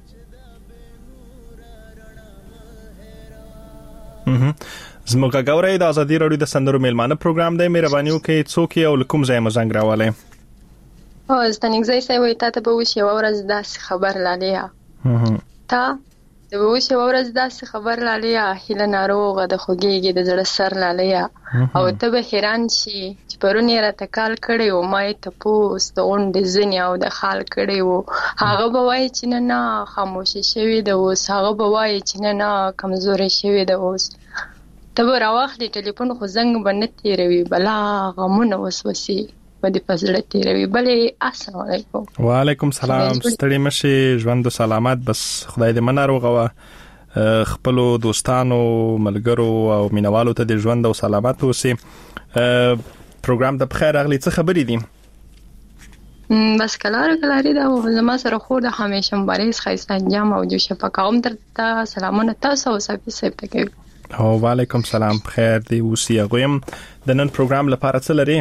زموږ غوړې د ازادي رادیو د سندرو میلمانه پروګرام دی. مهرباني وکړئ څوک یو لکم ځای مو زنګ راولئ. او ستنګزای سې وای ته به وشي ورځ داسې خبر لالیا تا د وشي ورځ داسې خبر لالیا هله ناروغه د خوګيږي د زړه سر لالیا او ته به حیران شي چې پرونی را تکال کړي او ما ته پوس د غونډې ځنی او د خال کړي وو هغه به وای چې نه نه خاموش شوی د اوس هغه به وای چې نه نه کمزوري شوی د اوس ته به راوخلې ټلیفون خو زنګ باندې تیروي بلا غمونه وسوسي ودی پزړه تیروي بلې السلام علیکم. وعلیکم سلام. ستړي مشي ژوند سلامت بس خدای دې مناروغه وا خپل دوستانو ملګرو او مینوالو ته د ژوند او سلامت اوسي. پروګرام د بخیر اغلی څه خبرې دي؟ بس کلاره کلاره دا زما سره خو د همیشه مبارز خیسته انجام او جو شفقام درته سلامونه تاسو او صاحب صاحب ته کوي. او وعلیکم سلام بخیر دی اوسي. غویم د نن پروګرام لپاره څه لري؟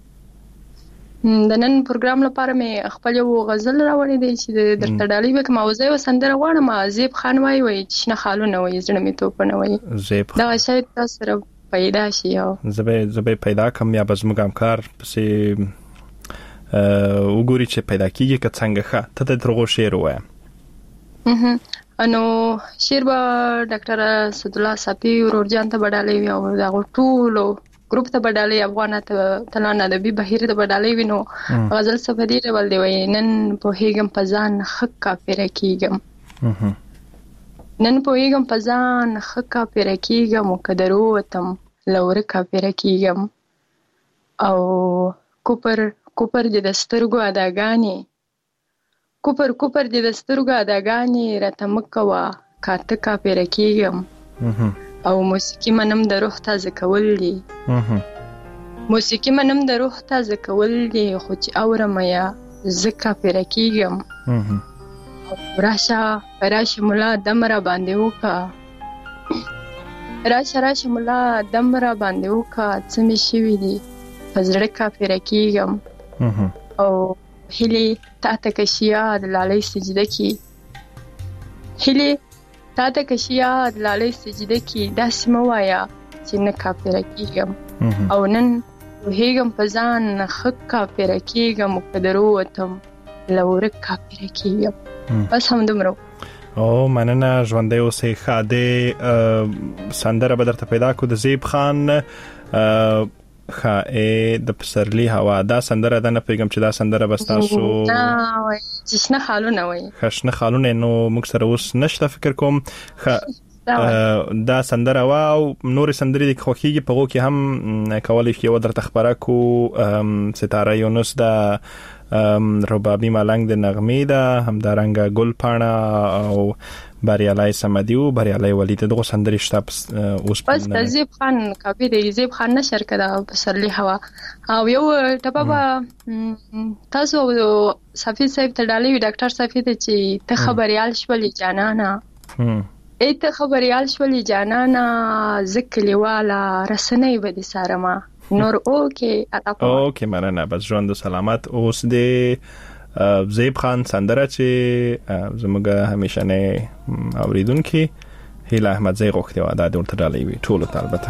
د نن پروګرام لپاره مې خپل یو غزل راوړی دی چې درته ډالۍ وکم موضوع وسندره غواړم. زیب خان وای وای چې نه خالونه وای زړه مې توپ نه وای زیب دا شاید تاسو سره پیدا شي او زبې زبې پیدا کوم یا بس موږ همکار پسې وګوري چې پیدا کیږي که څنګه ښه ته د درغو شعر وای انو شعر به ډاکټر اسد الله صافي ورورجان ته بدالې وي او دا ټولو ګروپ ته بدالې افغانات تلانه د بي بهیر ته بدالې وینو غزل سفدي ډول دی وای نن په هیګم پزان حق کافر کیګم نن په هیګم پزان حق کافر کیګم قدرو وتم لور کافر کیګم او کوپر کوپر د دسترګو اداګانی کوپر کوپر د دسترګو اداګانی راته مکوا کاته کافر کیګم او موسیقي منم د روح تازه کول دي موسیقي منم د روح تازه کول دي خو چې اورم یا زکه پر کېږم راشه راشه مولا دم را باندې وکا راشه راشه مولا دم را باندې وکا څه مې شوي دي پزړه کا پر کېږم او هلي تا ته کشیا د لالۍ سجده کې هلي تا ته کشیا د لالۍ سجده کې داسې موایا چې نه کافره کېږم او نن هیګم په ځان ښه کافره کېږم او که درو وتم لوره کافره کېږم بس همدومره او مننه ژوندی اوسئ ښه دی سندره به درته پیدا کړو د زیب خان ښه د پسرلي هوا دا سندره ده نه پوهېږم چې دا سندره به ستاسو چې شنه خالونه وایي ښه شنه خالونه نو موږ سره اوس نشته فکر کوم ښه دا سندره وا او نورې سندرې د خوښیږي په هغو کې هم کولی شي یوه درته خپره کړو ستاره یونس ده ربابي ملنګ د نغمې ده همدارنګه ګل پاڼه او بریالي سمدي او بریالي ولی ته دغه سندرې شته اوس بس زیب خان کاپی دی زیب خان نشر کړه پسرلی هوا او یو ټپه تاسو صافي صاحب ته ډالۍ ډاکټر صافي ته چې ته خبريال شولې جانانا ای ته خبريال شولې جانانا ذکلی والا رسنۍ بده سارما نور اوکې اوکې مننه بس ژوند سلامت اوس دی زیب خان سندره چې زموږ همیشنه اوریدونکي هیله احمدزی غوښتي و دا د ورته ډالۍ وي ټولو ته البته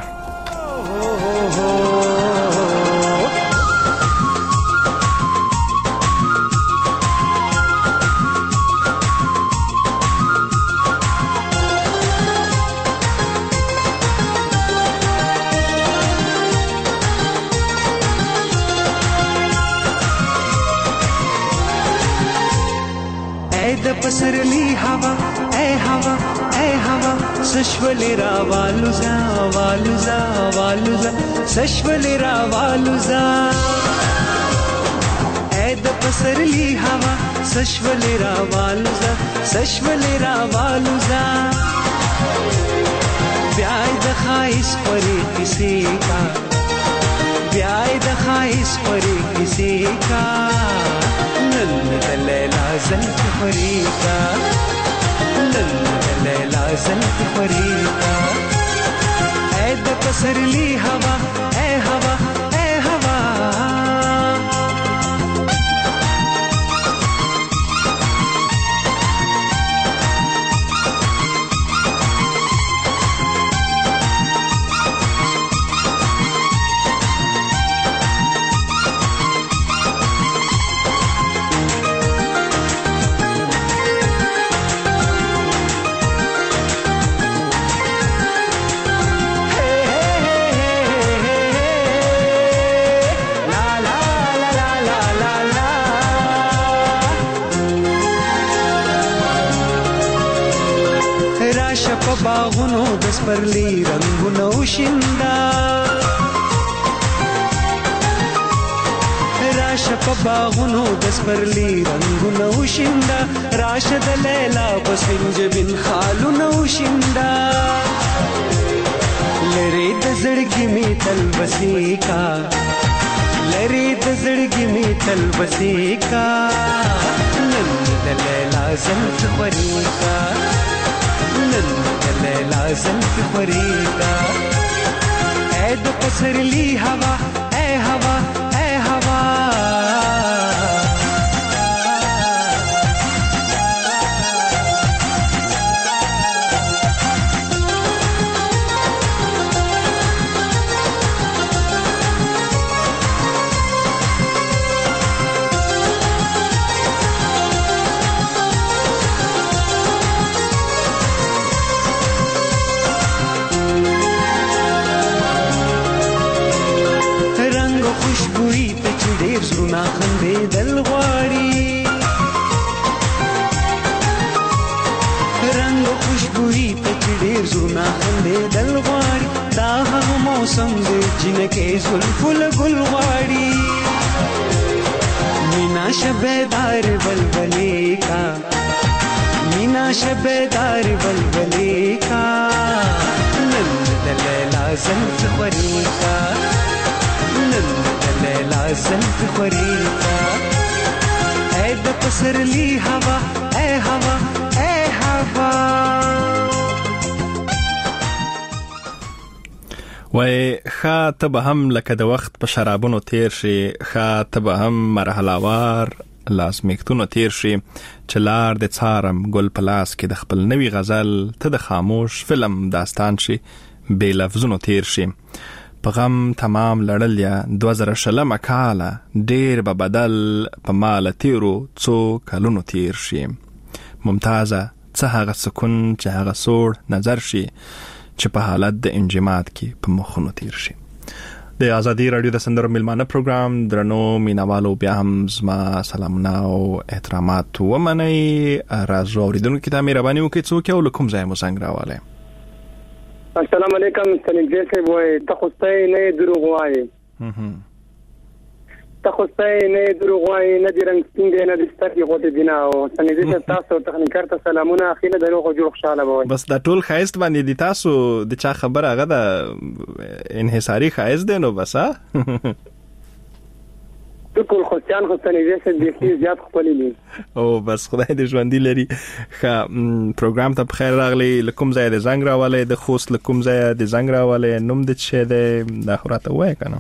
पसरली हवा ऐ हवा ऐ हवा سشولې را والوزا والوزا والوزا سشولې را والوزا اې د پسرلی هوا سشولې را والوزا سشولې را والوزا بیا د خایس پرې کیسې کا بیا د خایس پرې کیسې کا نن د لیلا زلف پرې کا نن د لیلا زلف پرې کا اې د پسرلی هوا اے هوا اے هوا باغونو د سپرلی رنگونو شیندا راشه په باغونو د سپرلی رنگونو شیندا راشه د لیلا پسنج بن خالونو شیندا لری د زړګي می تل بسی کا لری د زړګي می تل بسی کا نن د لیلا زلف خوري کا نن لیلا زلف فریدا اے د پسرلی هوا اے هوا اے هوا زړونه خندېدل غواړي رنګ او خوشبويي ته چې ډېر زړونه خندېدل غواړي دا هغه موسم دی جنکې زلفو له ګل غواړي مینا شبهدار بلبلې کا مینا شبهدار بلبلې کا نن د لیلا زلف خوري کا نن لیلا زلف خوري کا اے د پسرلی هوا اے هوا اے هوا وای خا ته به هم لکه د وخت په شرابونو تیر شي خا ته به هم مرحلهوار لازمیکتونو تیر شي چلار د څارم ګل پلاس کې د خپل نوی غزل ته د خاموش فلم داستان شي بے لفظونو تیر شي پغم تمام لړل یا دو زره شلمه کاله ډیر به بدل په مال تیرو څو کلونو تیر شي ممتازه څه هغه سکون چې هغه سوړ نظر شي چې په حالت د انجماد کې په مخونو تیر شي د آزادی رادیو د سندرو میلمانه پروګرام درنو مینوالو بیا هم زما سلامونه او احترامات ومنئ راځو اوریدونکو ته مهرباني وکړئ څوک یو له کوم ځای مو زنګ راوالی السلام علیکم سنجې صاحب وای تخصصي نه دروغ وای تخصصي نه دروغ وای نه د رنګ څنګه نه د سترګې غوته دینا او سنجې صاحب تاسو تخنیکر ته سلامونه اخیله دروغ جوړ خوشاله وای بس دا ټول خایست باندې دي تاسو د چا خبره هغه د انحصاري خایست دی نو بس ها ټول خوشان خو سنجې صاحب د زیات خپلې دي او بس خدای دې ژوندۍ لري ښه پروګرام ته بخیر راغلی لکم ځای د زنګ راواله د خوست لکم ځای د زنګ راواله نوم د شه د اخراته وای کنه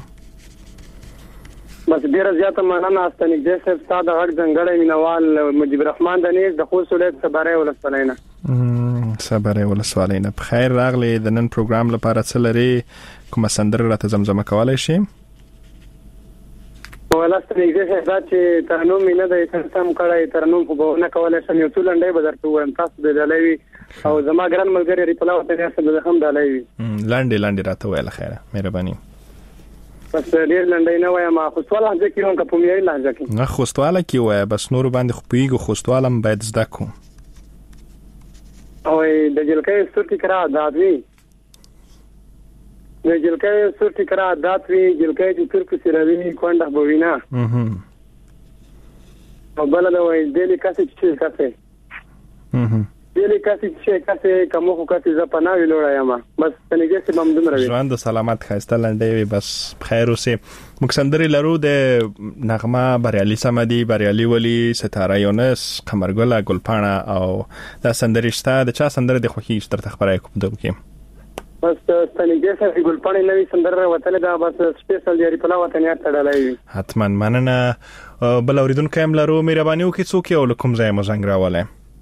بس ډیر زیاته مننه سنجې صاحب ساده غږ ځنګړې مینوال مجيب الرحمن د نیز د خوست ولایت صبره ولسوالینه صبره ولسوالینه بخیر راغلی د نن پروګرام لپاره څه لري کوم سندره راته زمزمه کولای شي ولاسته نږدې شه چې ترنوم مینه د سم کړای ترنوم په بونه کولای شم یو څو لنډې بدرته وایم تاسو د دلوي او زما ګران ملګری ریپلاو ته تاسو د هم دلوي لنډې لنډې راته ویل خیره مهرباني بس ډیر لنډې نه وایم خو سوال هغه کې هم کوم یې لهجه کې نه خوستواله کې وای بس نور باندې خو پیګو خوستوالم باید زده کو او د جلکې سورتي کرا عادت وی د جلکې سورتي کرا عادت وی جلکې چې ترک سیروي کونډه بوینا او بل دا وای دلی کاسي چې کاسي دلی کاسي چې کاسي کومه خو کاسي ز پناوي لوړایم بس څنګه چې ممدن روي ژوند سلامت خاسته لنډي وي بس بخیر اوسه مکسندري لرو د نغمه بریالي سمدي بریالي ولي ستاره یونس قمرګل ګلپاڼه او دا سندريشته د چا سندره د خوخي تر تخبرای کوم دوم کې بس څنګه چې ګلپاڼه نوې سندره وتل دا بس سپیشل جری په لوته نه تړلای حتما مننه بل اوریدونکو هم لرو مهرباني وکړئ څوک یو لکم ځای مو زنګ راواله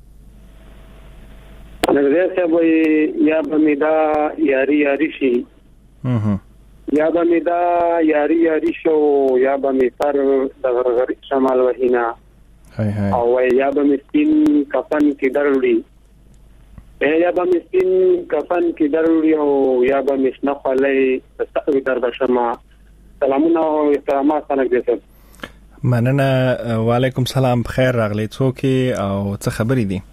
نګره څه وای یا بمیدا یاري یاري شي یا بمیدا یاري یاري شو یا بمی سر د غرغر شمال وهینا هاي هاي او یا بمی سپین کفن کې درولي یا بمی سپین کفن کې درولي او یا بمی شنخلې تستوي درد شمه سلامونه او احترامات څنګه مننه وعلیکم سلام بخیر راغلی څوک او څه خبرې دي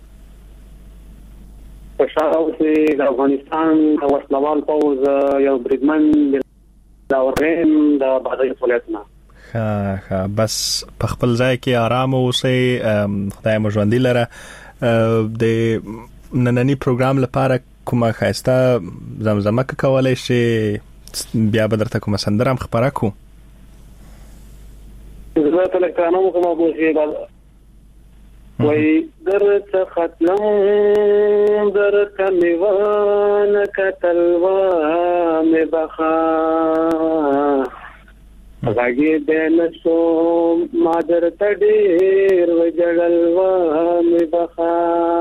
خوشاله اوسئ د افغانستان د وسلوال پوز یو بریدمن د اورین د بادغیس ولایتنا ها ها بس په خپل ځای کې آرام اوسئ خدای مو ژوندي لره د نننی پروګرام لپاره کومه خاسته زمزمه کولای شي بیا به درته کومه سندره هم خبره کو زه ته لکه نو کومه بوشي وای درته ختم درته میوان کتلوا می بخا غږی دین سو ما درته ډیر وجړلوا می بخا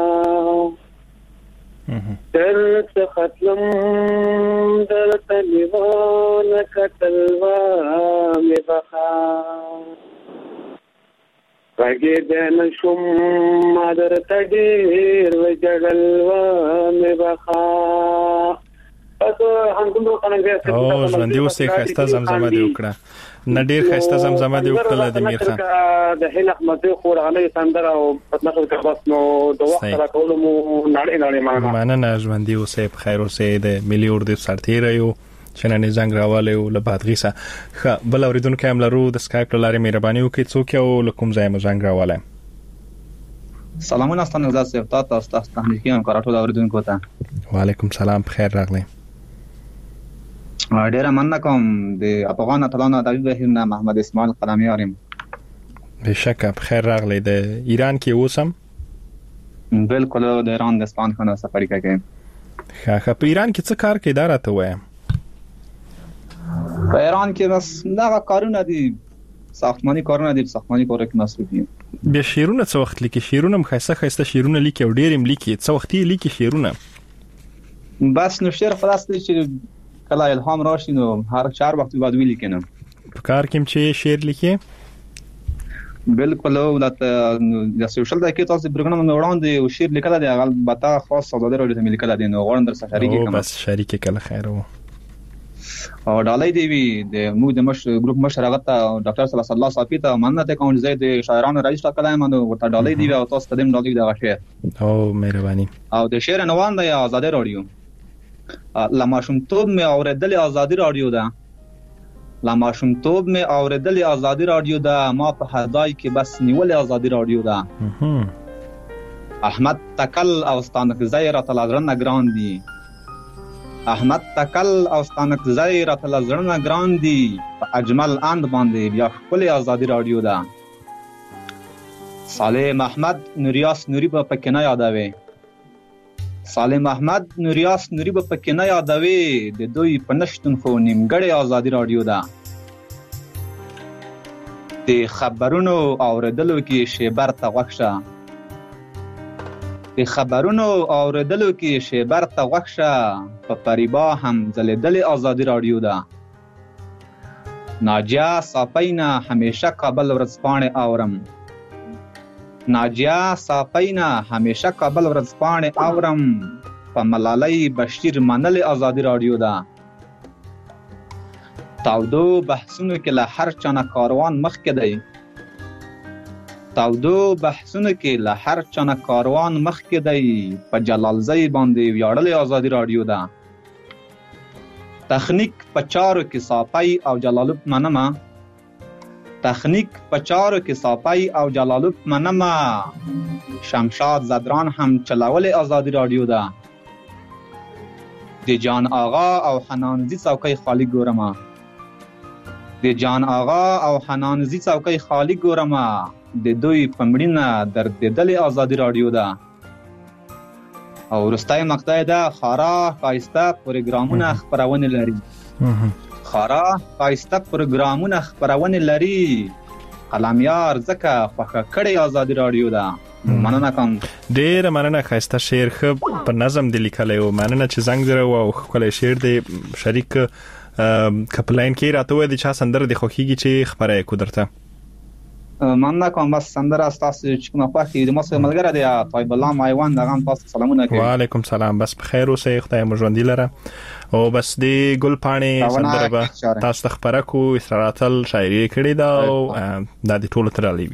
درته ختم درته میوان کتلوا می بخا غږی دین شم مادر تډیر وجړلوا می بخا تاسو هم دومره څنګه او ژوندۍ اوسې خسته زمزمه دی وکړه نه ډیر خسته زمزمه دی وکړه د میر خان د هیل احمد خو راغلی سندره او پتنه کباس نو د وخت را کولم نړۍ نړۍ معنا مننه ژوندۍ اوسې په خیر اوسې د ملي اردو سرتیر یو شننه زنګ راواله او له بادغیسه خ بل اوریدونکو هم لرو د سکایپ لارې مهرباني وکړئ څوک یو لکم ځای مو زنګ راواله سلامونه ستاسو نظر سیفتا تاسو تاسو تخنیکي کاراتو اوریدونکو ته وعلیکم سلام بخیر راغلی ډیر مننه کوم د افغان اتلانو د بهرنه محمد اسماعیل قلمی ارم بشکه بخیر راغلی د ایران کې اوسم بالکل د ایران د اسپان خانه سفر کوي ښه ښه په ایران کې څه کار کې اداره ته وایم په ایران کې بس دا کارونه دي ساختماني کارونه دي ساختماني کار کې مصروف دي بیا شیرونه څه وخت لیکي شیرونه مخایسه خایسته شیرونه لیکي او ډیر هم لیکي څه وخت لیکي شیرونه بس نو شعر خلاص دي چې کله الهام راشي نو هر چهار وخت بعد ویل کینم په کار کې چې شعر لیکي بالکل او د سوشل د کې تاسو پروګرام نو وړاندې او شعر لیکل دي البته خاص سوداګر ورته لیکل دي نو غوړم در سفر کې کوم بس شریک کله خیر وو او ډالۍ دی وی د موږ د مش ګروپ مشر هغه ته ډاکټر صلی الله صافی ته مننه کوم چې د شاعرانو رئیس کلایم نو ورته ډالۍ دی او تاسو تدیم ډالۍ دغه شعر او مهرباني او د شعر نوان دی آزاد رادیو لما شومتوب می اوریدل آزادی رادیو ده لما شومتوب می اوریدل آزادی رادیو ده ما په هداي کې بس نیول آزادی رادیو ده احمد تکل او ستانک زیرت الازرن ګران دی احمد تکل او ستانک زیرت الازرن ګران دی په اجمل اند باندې بیا خپل آزادی رادیو ده صالح محمد نوریاس نوری په پکې نه یادوي صالح محمد نوریاس نوری په پکې نه یادوي د دوی په نشتون خو نیمګړی آزادی رادیو ده د خبرونو اوریدلو کې شیبر ته غوښه د خبرونو اوریدلو کې شیبر ته غوښه په پریبا هم ځلېدلې آزادی رادیو ده ناجیه صافینا همیشه کابل ورځپاڼې اورم ناجیه صافینا همیشه کابل ورځپاڼې اورم په ملالۍ بشیر منلې آزادی رادیو ده تاودو بحثونو کې له هر چا نه کاروان مخکې دی تاودو بحثونه کې له هر چانه کاروان مخکې دی په جلالزی باندې ویاړلې ازادي رادیو ده. تخنیک په چارو کې صافی او جلالوب منمه تخنیک په چارو کې صافی او جلالوب منمه شمشاد زدران هم چلولې ازادي رادیو ده. د جان آغا او حنانزی څوکۍ خالی ګورمه د جان آغا او حنانزی څوکۍ خالی ګورمه د دوی په مړینه دردېدلې ازادي رادیو ده. او وروستی مقطع ده خارا ښایسته پروګرامونه خپرونې لري خارا ښایسته پروګرامونه خپرونې لري قلمیار ځکه خوښه کړې ازادي رادیو ده. مننه کوم. ډېره مننه. ښایسته شعر ښه په نظم دی لیکلی و. مننه چې زنګ زره و او ښکلی شعر دی. شریک که په لاین کې راته ووایې د چا سندره دې خوښېږي چې خپره یې کړو درته؟ مننه کوم. بس سندره ستاسو چې کومه خوښ دي زما سره ملګری دی طیب الله مایوان دغه هم تاسو سلامونه کوي. وعلیکم سلام. بس په خیر اوسئ. خدای مو ژوندي لره. او بس د ګل پاڼې سندره به تاسو ته خپره کړو. اسراراتل شاعري یې کړې ده او دا د ټولو ته رالی وي.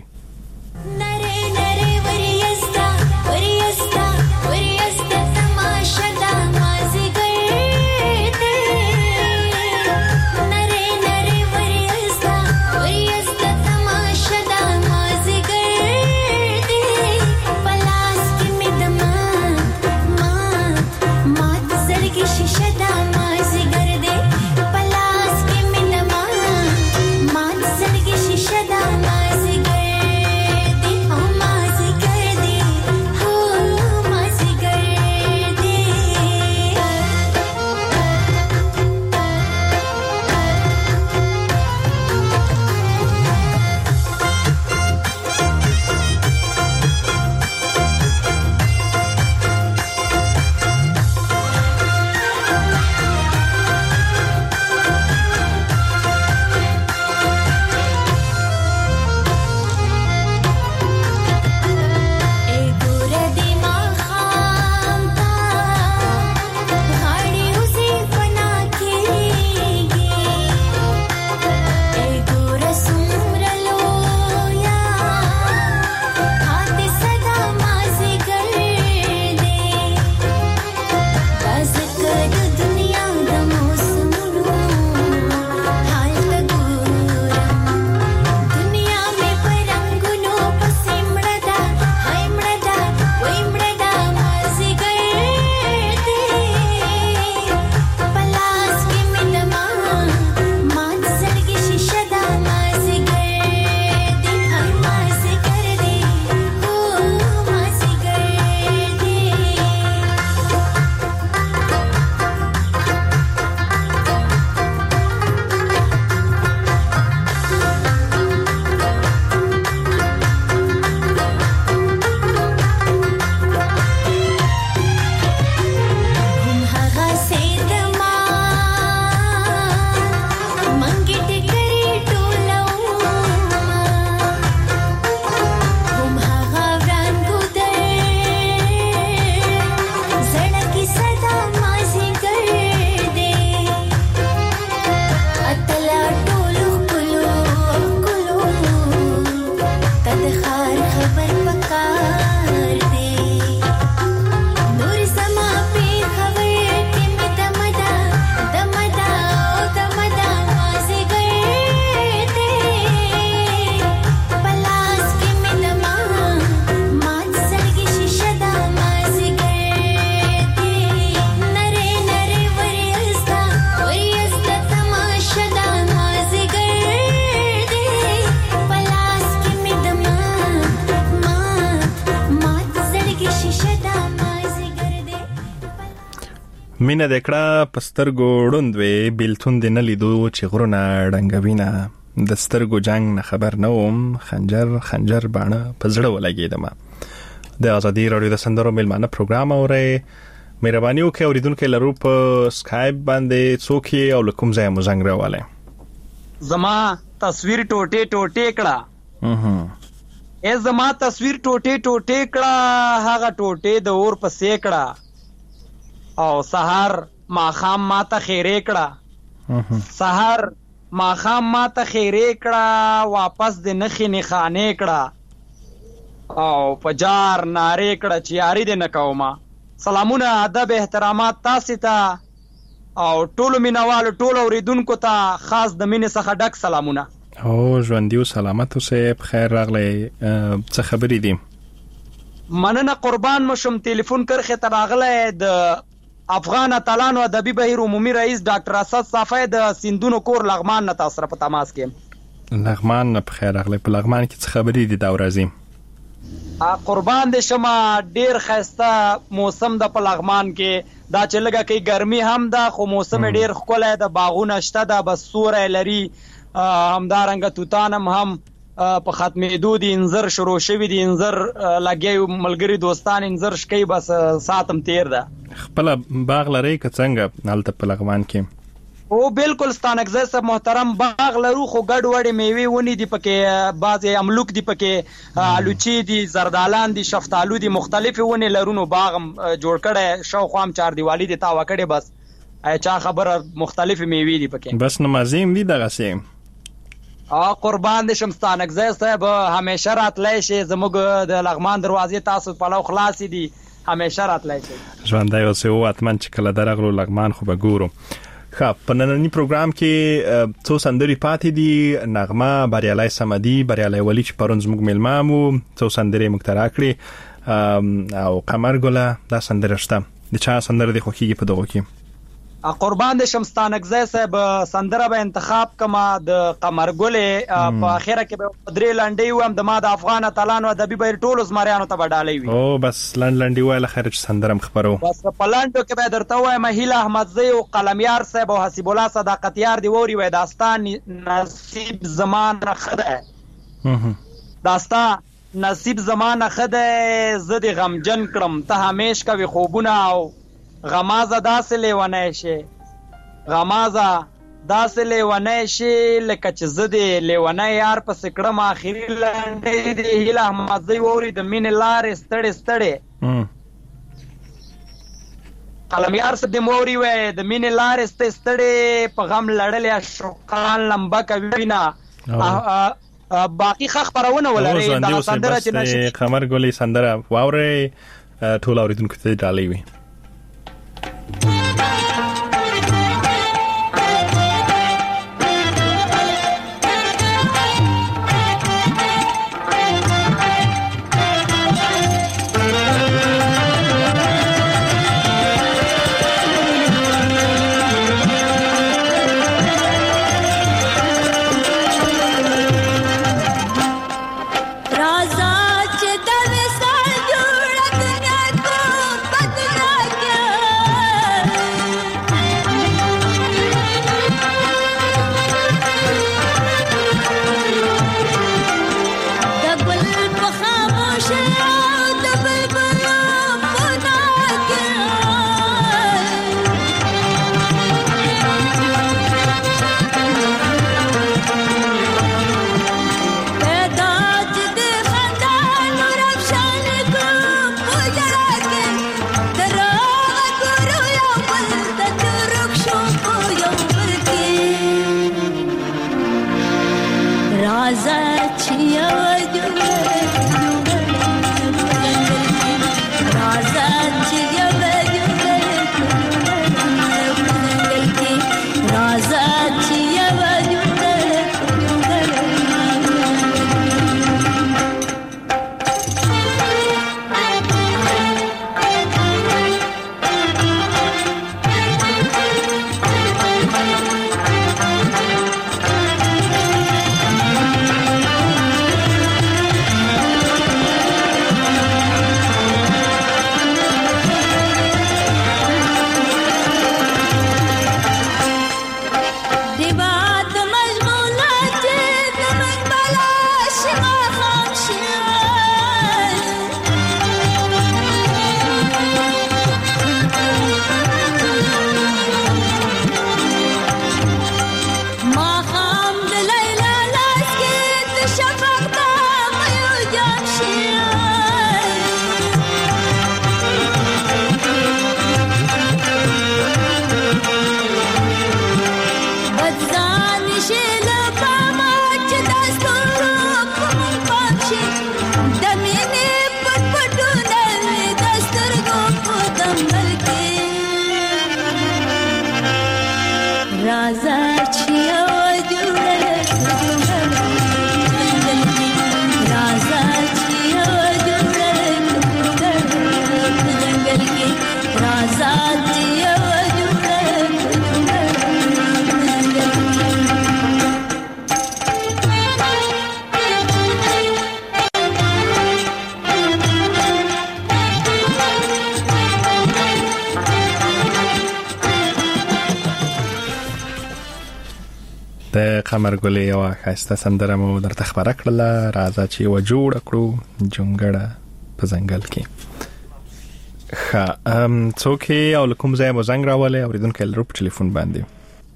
مینه د کړه پسترګو ډوندوي بیلتون د نه لیدو چې غرونه ډنګوینه د سترګو جنگ نه خبر نه وم خنجر خنجر باڼه په زړه ولګېدم. د ازادي رادیو د سندرو میلمانه پروګرام اورئ. مهرباني وکړئ اوریدونکو لرو په سکایپ باندې څوک او لکم ځای مو زنګ راواله. زما تصویر ټوټه ټوټه کړه اه ای زما تصویر ټوټه ټوټه کړه هغه ټوټه د اور په سیکړه او سحر ماخام ما ته خیره کړه سحر ماخام ما ته خیره کړه واپس د نخې نه خانه کړه او پجار ناره کړه چې یاري دې نه کومه. سلامونه ادب احترامات تاسو ته او ټولو مینوالو ټولو اوریدونکو ته خاص د مینې څخه ډک سلامونه. او ژوندي او سلامت اوسئ. بخیر راغلی. څه خبرې دي؟ مننه قربان مشم. ټلیفون کرخه ته راغلی د افغان اتلانو ادبي بهیر عمومي رئیس ډاکټر اسد صافی د سیندونو کور لغمان نه تاسو سره په تماس کې. لغمان نه بخیر راغلی. په لغمان کې څه خبرې دي دا ورځې؟ قربان دې شمه ډیر ښایسته موسم د په لغمان کې. دا چې لږه کې ګرمي هم ده خو موسم ډیر ښکلی د باغونه شته ده بس سوری لري. همدارنګه توتان هم په ختمېدو دي. انځر شروع شوي دي. انځر لګیا ملګري دوستان انځر شکوي بس ساتم تیر ده. خپل باغ لري که څنګه هلته په لغمان کې؟ او بالکل ستانکزی صاحب محترم باغ لرو خو ګډ وړې میوې ونې دي پکې. بعضې املوک دي پکې، الوچې دي، زردالان دي، شفتالو دي، مختلفې ونې لرو. نو باغ هم جوړ کړی شاوخوا هم چار دیوالي دي تاوه کړې بس چا خبره مختلفې میوې دي پکې. بس نمازې هم دي دغسې؟ قربان دې شم ستانکزی صاحب همیشه راتلی شي. زموږ د لغمان دروازې تاسو پلو خلاصې دي همیشه راتلی شي. ژوندی اوسئ. او حتما چې کله درغلو لغمان خو به ګورو. ښه په ننني پروګرام کې څو سندرې پاتې دي. نغمه، بریالی صمدي، بریالی ولی چې پرون زموږ میلمه مو څو سندرې موږ ته راکړې او قمر ګله دا سندره شته. د چا سندره دې خوښېږي په دغو کې؟ قربان دې شم ستانکزی صاحب سندره به انتخاب کما د قمر ګلې. په اخره کې به درې لنډۍ وم د ما د افغان اتلانو ادبي بهیر ټولو زمریانو ته به ډالۍ وي. او بس لنډ لنډۍ وایه خیر چې سندره م خپرو. بس په لنډو کې به درته ووایم هیله احمدزی او قلمیار صاحب او حسیب الله صداقتیار دې واوري وایي داستان نصیب زمان ښه دی. داستان نصیب زمان ښه دی. زه دې غمجن کړم ته همیش کوي خوبونه او غمازه داسې لیونی شي. غمازه داسې لیونی شي لکه چې زه دې لیونی یار پسې کړم. آخري لنډۍ دې هیله احمدزی واوري د مینې لارې ستړې ستړې. قلمیار صاحب دې واوري وایي د مینې لارې ستړې ستړې په غم لړلې عاشقان لمبه کوي نه. باقي ښه خپرونه ولرئ. دغه سندره چې نشي قمر ګلې سندره واورئ ټول اورېدونکو ته ډالۍ وي. राजा च दवे साल जोड़ दुनिया को बदला د قمرګل یو خاصه سندره مو درته خبره کړله راځه چې و جوړ کړو جونګړه په ځنګل کې ښه ام څوک او کوم ځای مو زنګ راولې اوریدونکو لرو په ټلیفون باندې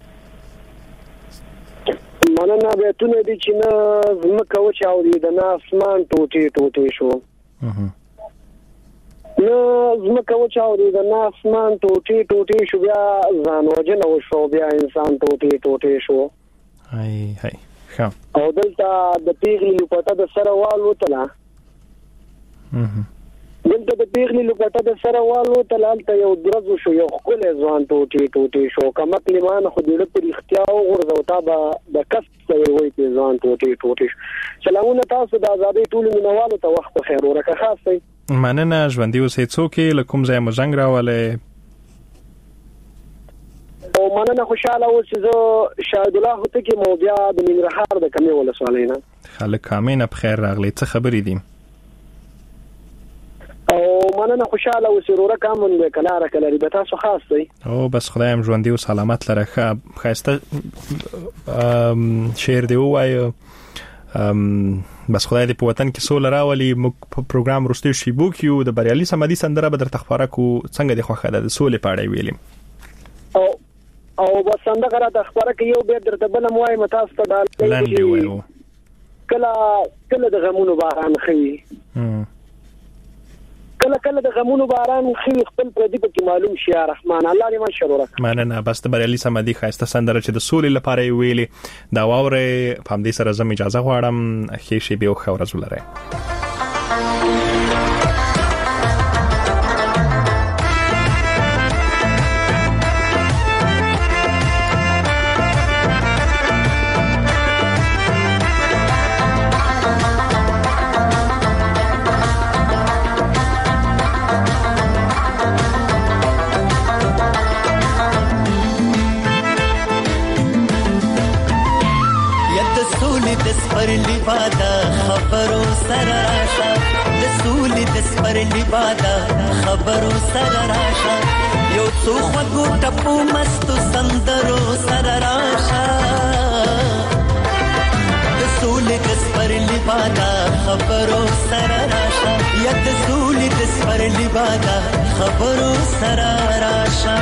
مننه بیتونه دي چې نه زمکه و چې اوري د اسمان ټوټي ټوټي شو نو زمکه و چې اوري د اسمان ټوټي ټوټي شو بیا ځان وجنه وشو بیا انسان ټوټي ټوټي شو هاي هاي ښه او دلته د پیغلي لپټه د سره والو تلا دلته د پیغلي لپټه د سره والو تلا ته یو درځو شو یو خپل ځوان ټوټي ټوټي شو کمه کلمان خو دې په اختیار او غرزوتا به د کس څه وي په ځوان ټوټي ټوټي سلامونه تاسو د آزادۍ ټول مینوالو ته وخت خیر ورکه خاصه مننه ژوندۍ اوسئ څوک له کوم ځای مو زنګ راولې او مننه خوشاله اوس زه شاهد الله هوته کې مو بیا د ننګرهار د کمې ولسوالۍ نه خلک کامینه بخیر راغلی څه خبرې دي او مننه خوشاله اوس ورور کوم د کلاره کلاري به تاسو خاص دی او بس خدایم ژوندۍ او سلامت لره ښه خاصه شعر دی وایو ام بس خدای دې په وطن کې سول راولي موږ پروګرام روستي شي بوکیو د بریالي سمدي سندره به درته خبره کو څنګه د خوخه د سولې پاړې ویلم او او بس څنګه را د خبره کې یو به درته بل موای متاس ته دال لاندې وایو کله کله د غمونو باران خي کله کله د غمونو باران خي خپل پردي په معلوم شي رحمان الله دې ما شرور کړي مننه بس د بریالي سمدي خاصه سندره چې د سولې لپاره ویلې دا واوره په همدې سره زم اجازه غواړم خې شي به خو ورځ لري سپرلی بادا خبرو سره راشه د سولې د سپرلی بادا خبرو سره راشه یو څو خوږو ټپو مستو سندرو سره راشه د سولې د سپرلی بادا خبرو سره راشه یا د سولې د سپرلی بادا خبرو سره راشه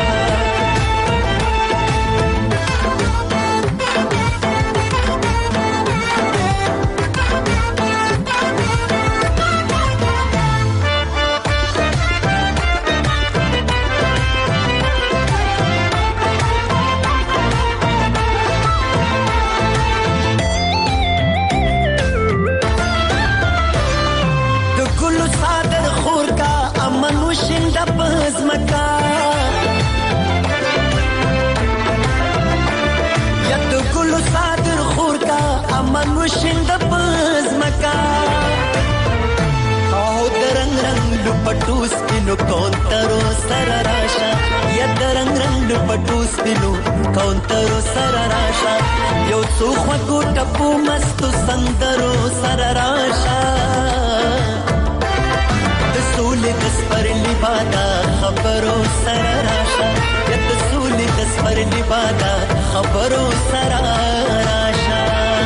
पटूस पिनो कौंतरो सरराशा या दरंग रंग पटूस पिनो कौंतरो सरराशा यो सुख को टपू मस्त संदरो सरराशा दसूले दस पर लिबादा खबरों सरराशा या दसूले दस पर लिबादा खबरों सरराशा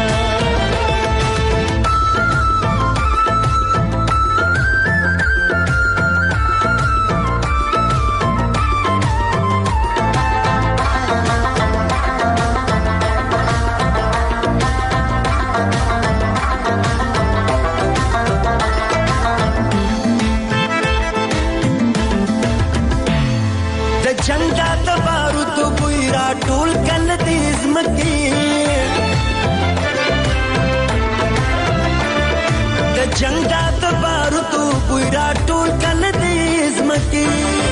जंगा त बारू तो बुरा टोल कल देज मकी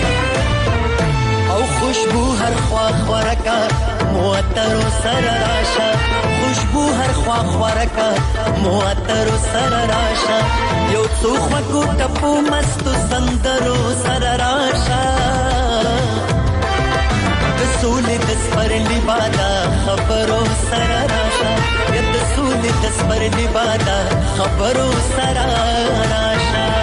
او खुशबू हर ख्वा ख्वरका मुअत्तरो सरराशा खुशबू हर ख्वा ख्वरका मुअत्तरो सरराशा यो सुख को टपू मस्त संदरो सरराशा दसूले दस पर लिबादा खबरों सरराशा या दसूले दस पर लिबादा खबरों सरराशा